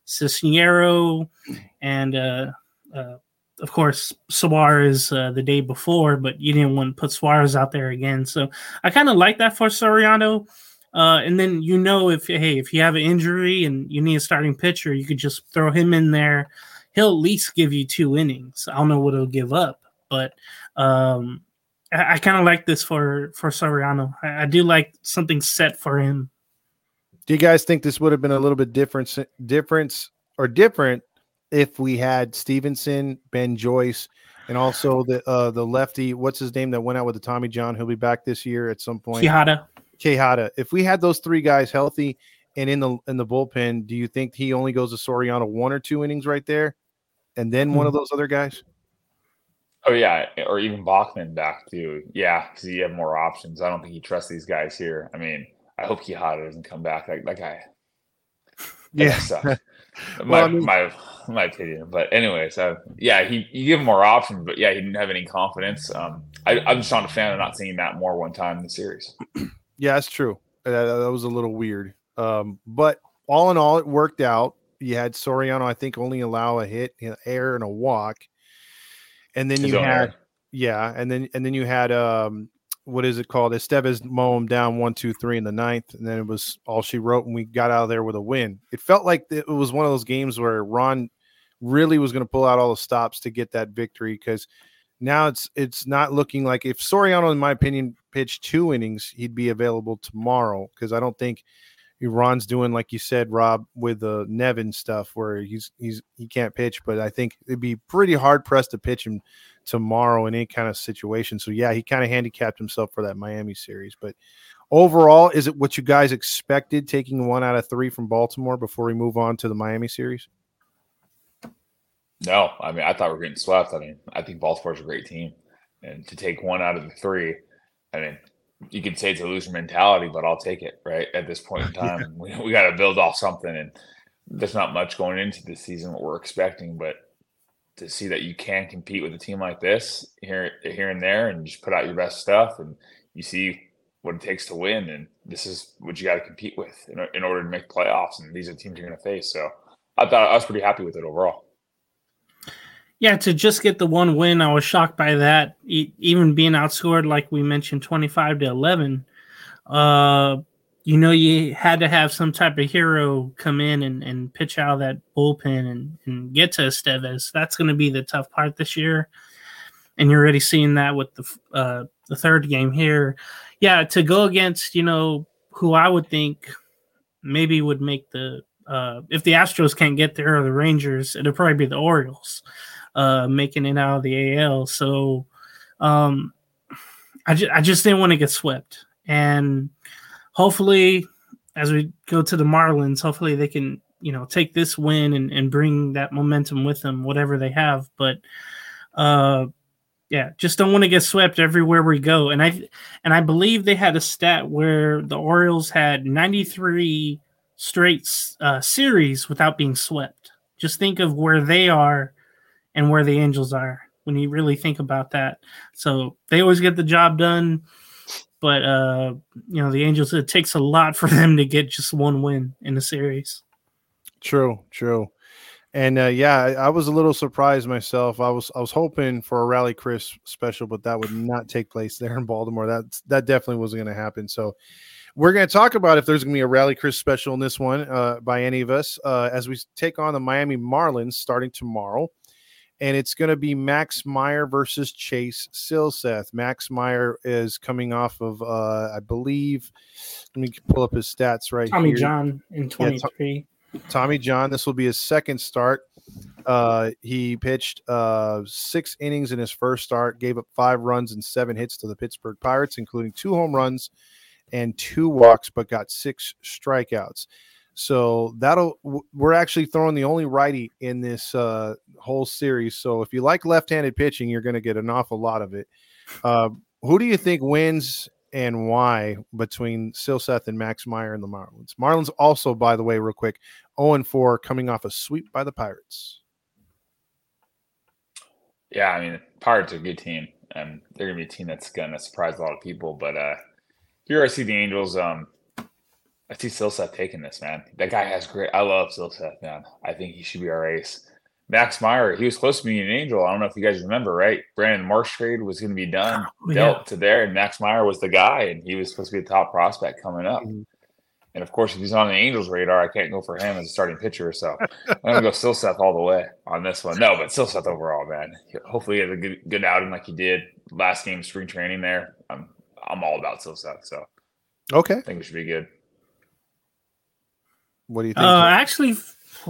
Cisnero, and, uh, uh, of course, Suarez uh, the day before. But you didn't want to put Suarez out there again. So I kind of like that for Soriano. Uh, and then, you know, if, hey, if you have an injury and you need a starting pitcher, you could just throw him in there. He'll at least give you two innings. I don't know what he'll give up, but um, I, I kind of like this for, for Soriano. I, I do like something set for him. Do you guys think this would have been a little bit different, difference or different if we had Stevenson, Ben Joyce, and also the uh, the lefty, what's his name that went out with the Tommy John? He'll be back this year at some point. Quijada. Quijada. If we had those three guys healthy and in the in the bullpen, do you think he only goes to Soriano one or two innings right there, and then mm-hmm. one of those other guys? Oh yeah, or even Bachman back too. Yeah, because you have more options. I don't think he trusts these guys here. I mean, I hope Quijada doesn't come back. Like that guy. That yeah, guy sucks. my well, I mean, my my opinion. But anyways, uh, yeah, he you give him more options, but yeah, he didn't have any confidence. Um, I, I'm just not a fan of not seeing Matt Moore one time in the series. Yeah, that's true. Uh, that was a little weird. Um, but all in all, it worked out. You had Soriano, I think, only allow a hit, an error, and a walk. And then His you own had, error. yeah, and then and then you had, um, what is it called? Estevez mow him down one, two, three in the ninth, and then it was all she wrote, and we got out of there with a win. It felt like it was one of those games where Ron really was going to pull out all the stops to get that victory because now it's it's not looking like if Soriano, in my opinion, pitched two innings, he'd be available tomorrow because I don't think Ron's doing, like you said, Rob, with the Nevin stuff where he's he's he can't pitch, but I think it'd be pretty hard pressed to pitch him tomorrow in any kind of situation. So yeah, he kind of handicapped himself for that Miami series. But overall, is it what you guys expected, taking one out of three from Baltimore before we move on to the Miami series? No, I mean, I thought we were getting swept. I mean, I think Baltimore's a great team. And to take one out of the three, I mean, you could say it's a loser mentality, but I'll take it, right? At this point in time, yeah. we, we got to build off something. And there's not much going into this season, what we're expecting. But to see that you can compete with a team like this here, here and there and just put out your best stuff, and you see what it takes to win. And this is what you got to compete with in, in order to make playoffs. And these are teams you're going to face. So I thought I was pretty happy with it overall. Yeah, to just get the one win, I was shocked by that. E- even being outscored, like we mentioned, twenty-five to eleven. Uh, you know, you had to have some type of hero come in and, and pitch out of that bullpen and, and get to Estevez. That's going to be the tough part this year. And you're already seeing that with the uh, the third game here. Yeah, to go against, you know, who I would think maybe would make the uh, – if the Astros can't get there or the Rangers, it'll probably be the Orioles. Uh, making it out of the A L. So um, I, ju- I just didn't want to get swept. And hopefully, as we go to the Marlins, hopefully they can, you know, take this win and, and bring that momentum with them, whatever they have. But uh, yeah, just don't want to get swept everywhere we go. And I and I believe they had a stat where the Orioles had ninety-three straight uh, series without being swept. Just think of where they are and where the Angels are when you really think about that. So they always get the job done, but uh, you know, the Angels, it takes a lot for them to get just one win in the series. True, true. And uh, yeah, I, I was a little surprised myself. I was I was hoping for a Rally Chris special, but that would not take place there in Baltimore. That that definitely wasn't going to happen. So we're going to talk about if there's going to be a Rally Chris special in this one uh, by any of us uh, as we take on the Miami Marlins starting tomorrow. And it's going to be Max Meyer versus Chase Silseth. Max Meyer is coming off of, uh, I believe, let me pull up his stats right Tommy here. Tommy John in twenty-three. Yeah, to- Tommy John, this will be his second start. Uh, he pitched uh, six innings in his first start, gave up five runs and seven hits to the Pittsburgh Pirates, including two home runs and two walks, but got six strikeouts. So that'll we're actually throwing the only righty in this uh, whole series. So if you like left-handed pitching, you're going to get an awful lot of it. Uh, who do you think wins and why between Silseth and Max Meyer and the Marlins? Marlins also, by the way, real quick, oh and four coming off a sweep by the Pirates. Yeah, I mean, Pirates are a good team, and they're going to be a team that's going to surprise a lot of people. But uh, here I see the Angels. Um, I see Silseth taking this, man. That guy has great – I love Silseth, man. I think he should be our ace. Max Meyer, he was close to being an Angel. I don't know if you guys remember, right? Brandon Marsh trade was going to be done, oh, dealt yeah. to there, and Max Meyer was the guy, and he was supposed to be a top prospect coming up. Mm-hmm. And, of course, if he's on the Angels' radar, I can't go for him as a starting pitcher. So I'm going to go Silseth all the way on this one. No, but Silseth overall, man. Hopefully he has a good, good outing like he did last game spring training there. I'm I'm all about Silseth. So okay, I think it should be good. What do you think? Uh, actually,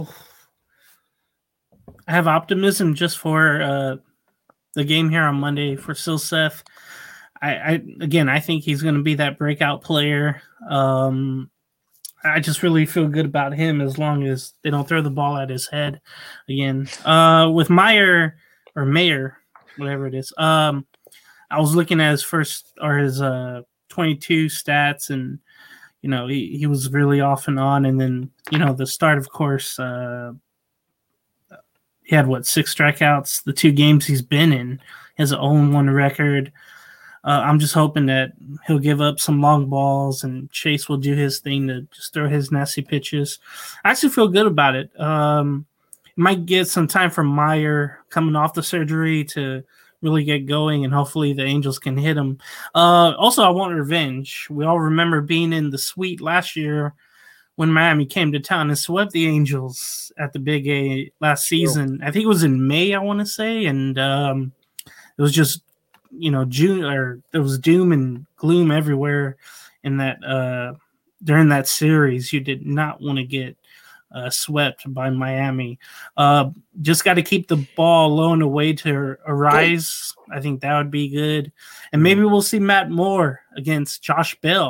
I have optimism just for uh, the game here on Monday for Silseth. I, I again, I think he's going to be that breakout player. Um, I just really feel good about him as long as they don't throw the ball at his head again. Uh, with Meyer or Mayer, whatever it is, um, I was looking at his first or his uh, twenty-two stats, and you know he, he was really off and on. And then you know the start, of course, uh, he had what six strikeouts the two games he's been in. He has an oh and one record. Uh, I'm just hoping that he'll give up some long balls and Chase will do his thing to just throw his nasty pitches. I actually feel good about it. Um, might get some time for Meyer coming off the surgery to really get going, and hopefully the Angels can hit him. Uh, also, I want revenge. We all remember being in the suite last year when Miami came to town and swept the Angels at the Big A last season. I think it was in May, I want to say, and um, it was just you know, June or there was doom and gloom everywhere in that uh, during that series. You did not want to get uh, swept by Miami. Uh, just got to keep the ball low and away to arise. I think that would be good. And maybe we'll see Matt Moore against Josh Bell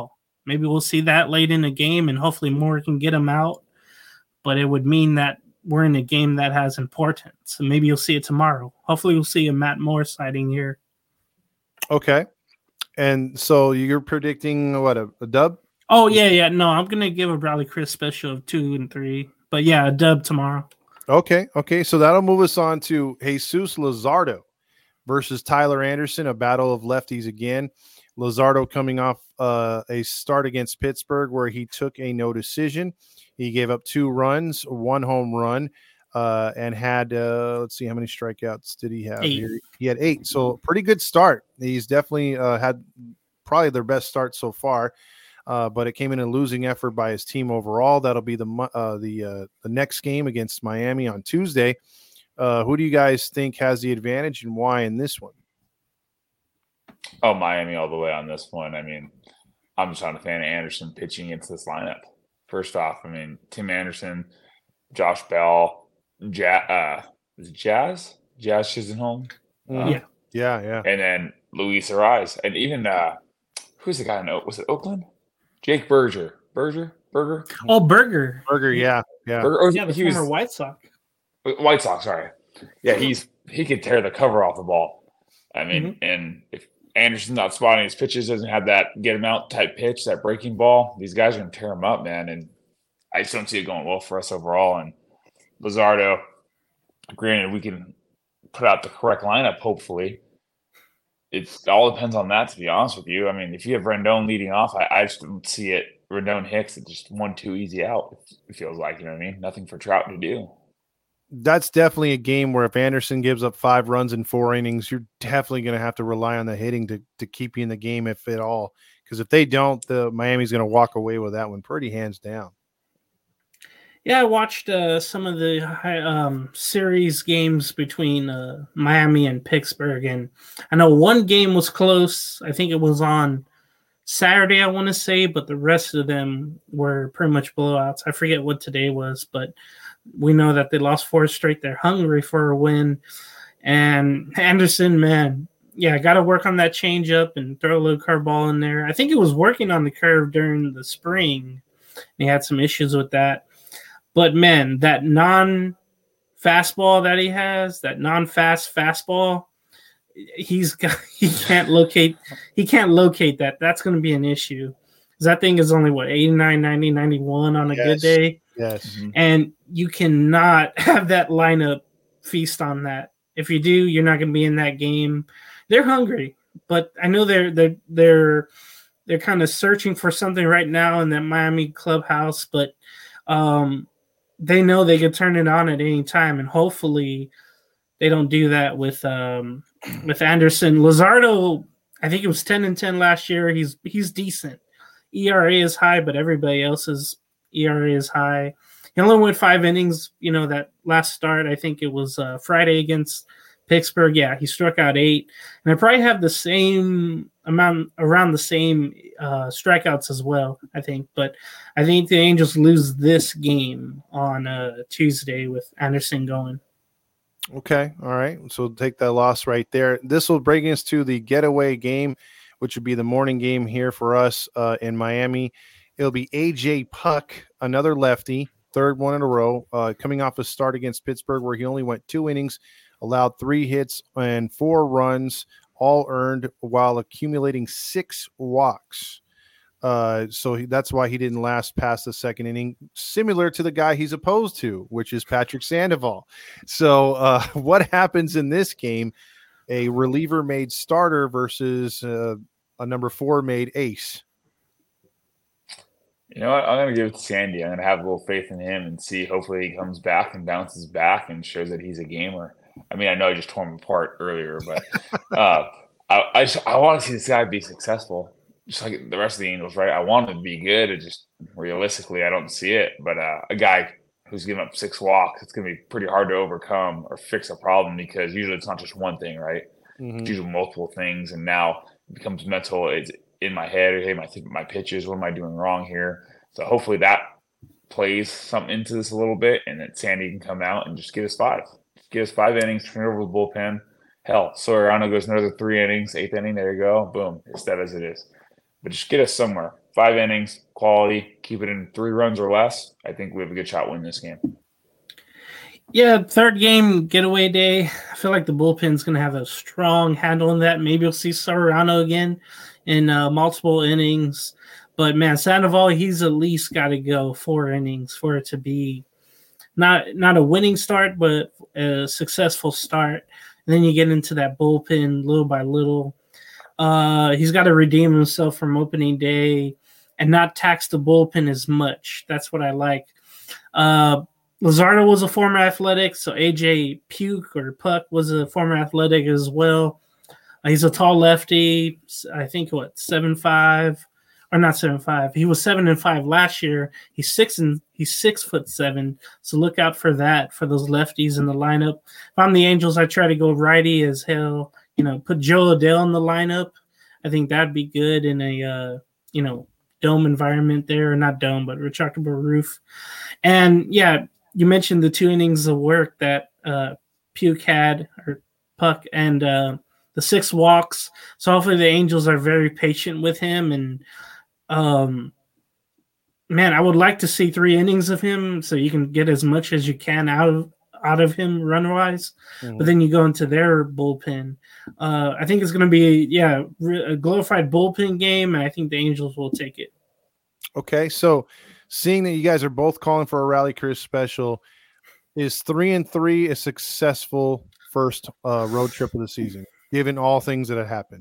maybe we'll see that late in the game, and hopefully Moore can get him out. But it would mean that we're in a game that has importance. So maybe you'll see it tomorrow. Hopefully we'll see a Matt Moore sighting here. Okay. And so you're predicting what, a, a dub? Oh, yeah, yeah. No, I'm going to give a Bradley Chris special of two and three. But, yeah, a dub tomorrow. Okay, okay. So that'll move us on to Jesus Luzardo versus Tyler Anderson, a battle of lefties again. Luzardo coming off uh, a start against Pittsburgh where he took a no decision. He gave up two runs, one home run, uh, and had, uh, let's see, how many strikeouts did he have? Eight. Here? He had eight. So pretty good start. He's definitely uh, had probably their best start so far, uh, but it came in a losing effort by his team overall. That'll be the uh, the uh, the next game against Miami on Tuesday. Uh, who do you guys think has the advantage and why in this one? Oh, Miami all the way on this one. I mean, I'm just not a fan of Anderson pitching into this lineup. First off, I mean, Tim Anderson, Josh Bell, ja- uh, is it Jazz? Jazz Chisenholm? Mm-hmm. Uh, Yeah. Yeah, yeah. And then Luis Ariz. And even, uh, who's the guy in Oak? Was it Oakland? Jake Berger. Berger? Berger? Oh, Burger. Burger, yeah, yeah. Berger? Or Yeah, the he was former White Sox. White Sox, sorry. Yeah, he's he could tear the cover off the ball. I mean, Mhm. and if Anderson's not spotting his pitches, doesn't have that get him out type pitch, that breaking ball, these guys are going to tear him up, man. And I just don't see it going well for us overall. And Luzardo, granted, we can put out the correct lineup, hopefully. It all depends on that, to be honest with you. I mean, if you have Rendon leading off, I, I just don't see it. Rendon Hicks, it's just one, two easy out, it feels like, you know what I mean? Nothing for Trout to do. That's definitely a game where if Anderson gives up five runs in four innings, you're definitely going to have to rely on the hitting to, to keep you in the game, if at all. Because if they don't, the Miami's going to walk away with that one pretty hands down. Yeah, I watched uh, some of the high, um, series games between uh, Miami and Pittsburgh, and I know one game was close. I think it was on Saturday, I want to say, but the rest of them were pretty much blowouts. I forget what today was, but we know that they lost four straight. They're hungry for a win. And Anderson, man, yeah, got to work on that changeup and throw a little curveball in there. I think it was working on the curve during the spring. He had some issues with that. But, man, that non-fastball that he has, that non-fast fastball, he's got, he can't locate he can't locate that. That's going to be an issue. Because that thing is only, what, eighty-nine, ninety, ninety-one on a Yes. good day? Yes. Mm-hmm. And you cannot have that lineup feast on that. If you do, you're not going to be in that game. They're hungry, but I know they're they're they're they're kind of searching for something right now in that Miami clubhouse. But um, they know they can turn it on at any time, and hopefully they don't do that with um, with Anderson. Luzardo, I think it was ten and ten last year. He's he's decent. E R A is high, but everybody else's E R A is high. He only went five innings, you know, that last start. I think it was uh, Friday against Pittsburgh. Yeah, he struck out eight. And I probably have the same amount, around the same uh, strikeouts as well, I think. But I think the Angels lose this game on uh, Tuesday with Anderson going. Okay. All right. So we'll take that loss right there. This will bring us to the getaway game, which would be the morning game here for us uh, in Miami. It'll be A J Puck, another lefty, third one in a row, uh, coming off a start against Pittsburgh where he only went two innings, allowed three hits and four runs, all earned while accumulating six walks. Uh, so he, that's why he didn't last past the second inning, similar to the guy he's opposed to, which is Patrick Sandoval. So uh, what happens in this game? A reliever made starter versus uh, a number four made ace. You know what? I'm going to give it to Sandy. I'm going to have a little faith in him and see. Hopefully he comes back and bounces back and shows that he's a gamer. I mean, I know I just tore him apart earlier, but uh, I I, just, I want to see this guy be successful, just like the rest of the Angels, right? I want him to be good. It just realistically, I don't see it. But uh, a guy who's giving up six walks, it's going to be pretty hard to overcome or fix a problem because usually it's not just one thing, right? Mm-hmm. It's usually multiple things, and now it becomes mental. It's in my head. Hey, my my pitches. What am I doing wrong here? So hopefully that plays something into this a little bit, and that Sandy can come out and just give us five. Just give us five innings, turn it over the bullpen. Hell, Soriano goes another three innings, eighth inning. There you go. Boom. It's that as it is. But just get us somewhere. five innings, quality, keep it in three runs or less, I think we have a good shot winning this game. Yeah, third game getaway day. I feel like the bullpen's going to have a strong handle on that. Maybe we'll see Soriano again in uh, multiple innings. But, man, Sandoval, he's at least got to go four innings for it to be not not a winning start, but a successful start. And then you get into that bullpen little by little. Uh, he's got to redeem himself from opening day and not tax the bullpen as much. That's what I like. Uh Luzardo was a former Athletic, so A J Puke or Puck was a former Athletic as well. Uh, he's a tall lefty. I think what seven five or not seven five. He was seven and five last year. He's six and he's six foot seven. So look out for that for those lefties in the lineup. If I'm the Angels, I try to go righty as hell. You know, put Joe Adele in the lineup. I think that'd be good in a uh, you know dome environment there, or not dome, but retractable roof. And yeah. You mentioned the two innings of work that uh, Puke had, or Puck, and uh, the six walks. So hopefully the Angels are very patient with him. And, um, man, I would like to see three innings of him so you can get as much as you can out of out of him run-wise. Mm-hmm. But then you go into their bullpen. Uh, I think it's going to be, yeah, a glorified bullpen game, and I think the Angels will take it. Okay, so – seeing that you guys are both calling for a Rally Chris special, is three and three a successful first uh, road trip of the season, given all things that have happened?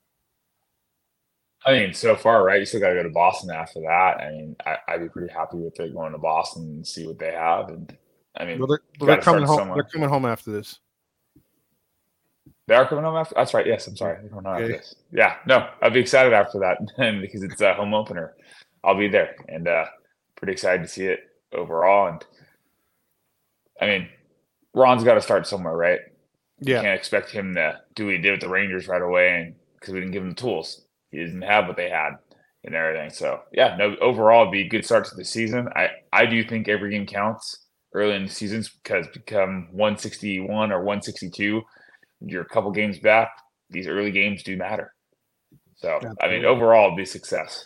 I mean, so far, right? You still got to go to Boston after that. I mean, I, I'd be pretty happy with it going to Boston and see what they have. And I mean, well, they're, they're coming home. Somewhere. They're coming home after this. They are coming home after. That's right. Yes, I'm sorry. They're coming home okay. after this. Yeah, no, I'd be excited after that because it's a home opener. I'll be there, and uh, pretty excited to see it overall. And I mean, Ron's got to start somewhere, right? Yeah. You can't expect him to do what he did with the Rangers right away, and because we didn't give him the tools. He didn't have what they had and everything. So yeah, no. Overall, it'd be a good start to the season. I I do think every game counts early in the seasons because become one sixty-one or one sixty-two. You're a couple games back. These early games do matter. So Absolutely. I mean, overall, it'd be a success.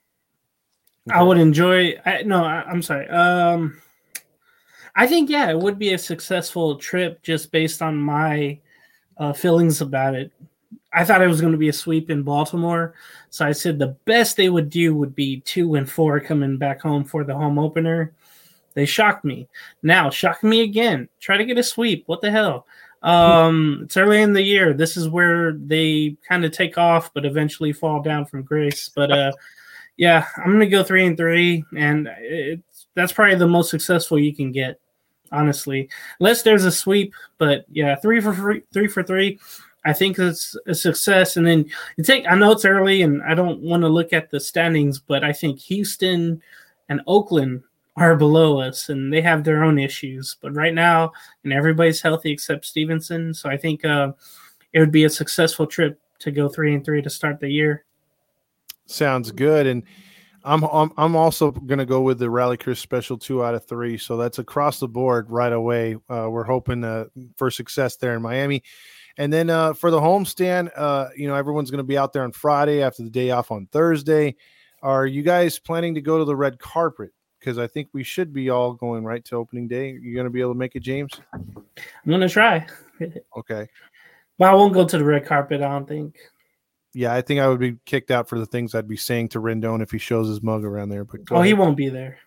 I would enjoy. I, no, I, I'm sorry. Um, I think yeah, it would be a successful trip just based on my uh, feelings about it. I thought it was going to be a sweep in Baltimore, so I said the best they would do would be two and four coming back home for the home opener. They shocked me. Now shock me again. Try to get a sweep. What the hell? Um, it's early in the year. This is where they kind of take off, but eventually fall down from grace. But uh. Yeah, I'm going to go three and three, and it's, that's probably the most successful you can get, honestly. Unless there's a sweep, but yeah, three for three, three for three. I think it's a success. And then you take. I know it's early, and I don't want to look at the standings, but I think Houston and Oakland are below us, and they have their own issues. But right now, and everybody's healthy except Stevenson, so I think uh, it would be a successful trip to go three and three to start the year. Sounds good. And I'm I'm, I'm also going to go with the Rally Chris special two out of three. So that's across the board right away. Uh, we're hoping uh, for success there in Miami. And then uh, for the homestand, uh, you know, everyone's going to be out there on Friday after the day off on Thursday. Are you guys planning to go to the red carpet? Because I think we should be all going right to opening day. You're going to be able to make it, James? I'm going to try. Okay. But I won't go to the red carpet, I don't think. Yeah, I think I would be kicked out for the things I'd be saying to Rendon if he shows his mug around there. But oh, ahead. He won't be there.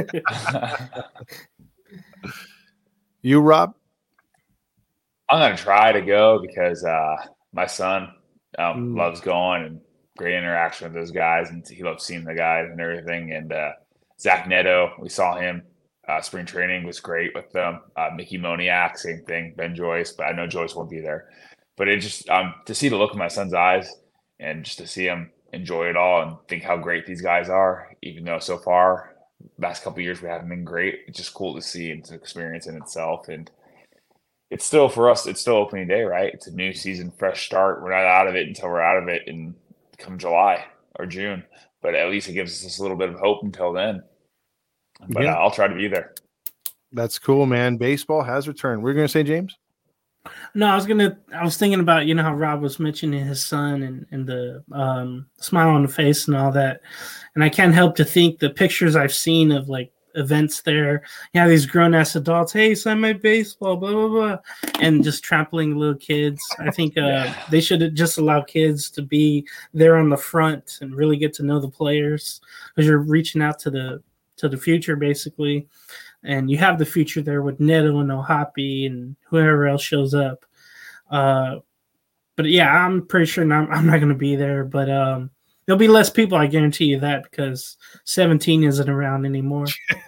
You, Rob? I'm going to try to go because uh, my son um, Mm. loves going and great interaction with those guys. And he loves seeing the guys and everything. And uh, Zach Neto, we saw him. Uh, spring training was great with them. Uh, Mickey Moniak, same thing. Ben Joyce, but I know Joyce won't be there. But it just um, to see the look in my son's eyes and just to see him enjoy it all and think how great these guys are, even though so far, last couple of years we haven't been great. It's just cool to see and to experience in itself. And it's still, for us, it's still opening day, right? It's a new season, fresh start. We're not out of it until we're out of it in come July or June. But at least it gives us this little bit of hope until then. But Yeah. uh, I'll try to be there. That's cool, man. Baseball has returned. We're going to say, James? No, I was gonna. I was thinking about you know how Rob was mentioning his son and and the um, smile on the face and all that, and I can't help to think the pictures I've seen of like events there. Yeah, these grown ass adults. Hey, sign my baseball, blah blah blah, and just trampling little kids. I think uh, yeah. they should just allow kids to be there on the front and really get to know the players because you're reaching out to the to the future basically. And you have the future there with Neto and Ohapi and whoever else shows up. Uh, but yeah, I'm pretty sure not, I'm not going to be there. But um, there'll be less people, I guarantee you that, because seventeen isn't around anymore.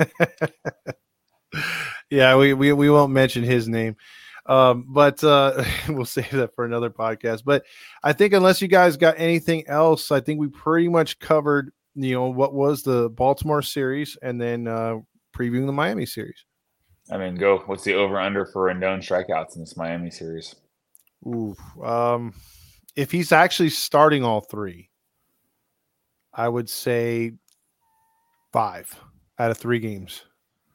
yeah, we, we we won't mention his name. Um, but uh, we'll save that for another podcast. But I think unless you guys got anything else, I think we pretty much covered, you know, what was the Baltimore series and then uh, previewing the Miami series. I mean, go. What's the over-under for Rendon strikeouts in this Miami series? Ooh, um, if he's actually starting all three, I would say five out of three games.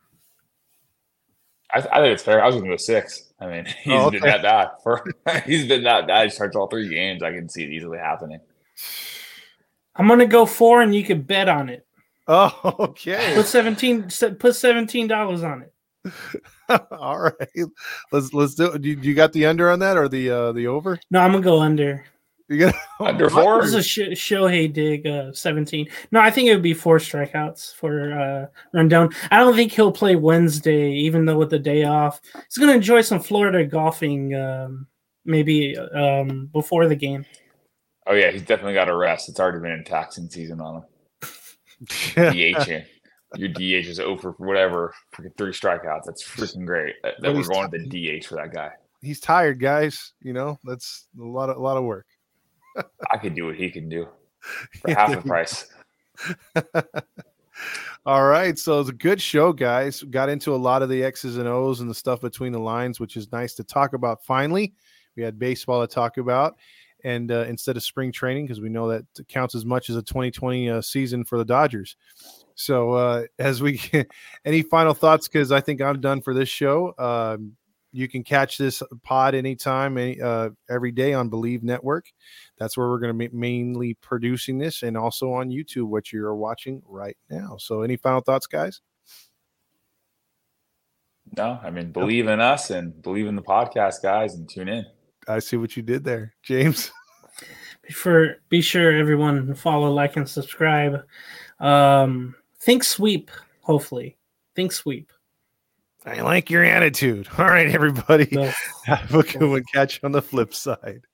I, I think it's fair. I was going to go six. I mean, he's oh, okay. been that bad. For, he's been that bad. He starts all three games. I can see it easily happening. I'm going to go four, and you can bet on it. Oh, okay. Put seventeen. Put seventeen dollars on it. All right, let's let's do it. You, you got the under on that or the uh, the over? No, I'm gonna go under. You got under four? This is a Sh- Shohei dig uh, seventeen. No, I think it would be four strikeouts for uh, Rendon. I don't think he'll play Wednesday, even though with the day off, he's gonna enjoy some Florida golfing, um, maybe um, before the game. Oh yeah, he's definitely got a rest. It's already been in taxing season on him. D H in. Your D H is over for whatever, freaking three strikeouts. That's freaking great. That, that we're going t- to the D H for that guy. He's tired, guys. You know, that's a lot of a lot of work. I could do what he can do for half the price. All right, so it's a good show, guys. Got into a lot of the X's and O's and the stuff between the lines, which is nice to talk about. Finally, we had baseball to talk about. And uh, instead of spring training, because we know that counts as much as a twenty twenty uh, season for the Dodgers. So uh, as we any final thoughts, because I think I'm done for this show. Um, you can catch this pod anytime, any, uh, every day on Believe Network. That's where we're going to be mainly producing this, and also on YouTube, which you're watching right now. So any final thoughts, guys? No, I mean, believe in us and believe in the podcast, guys, and tune in. I see what you did there, James. For be sure everyone follow, like, and subscribe. Um, think sweep, hopefully. Think sweep. I like your attitude. All right, everybody. No. Have a good one. Catch you on the flip side.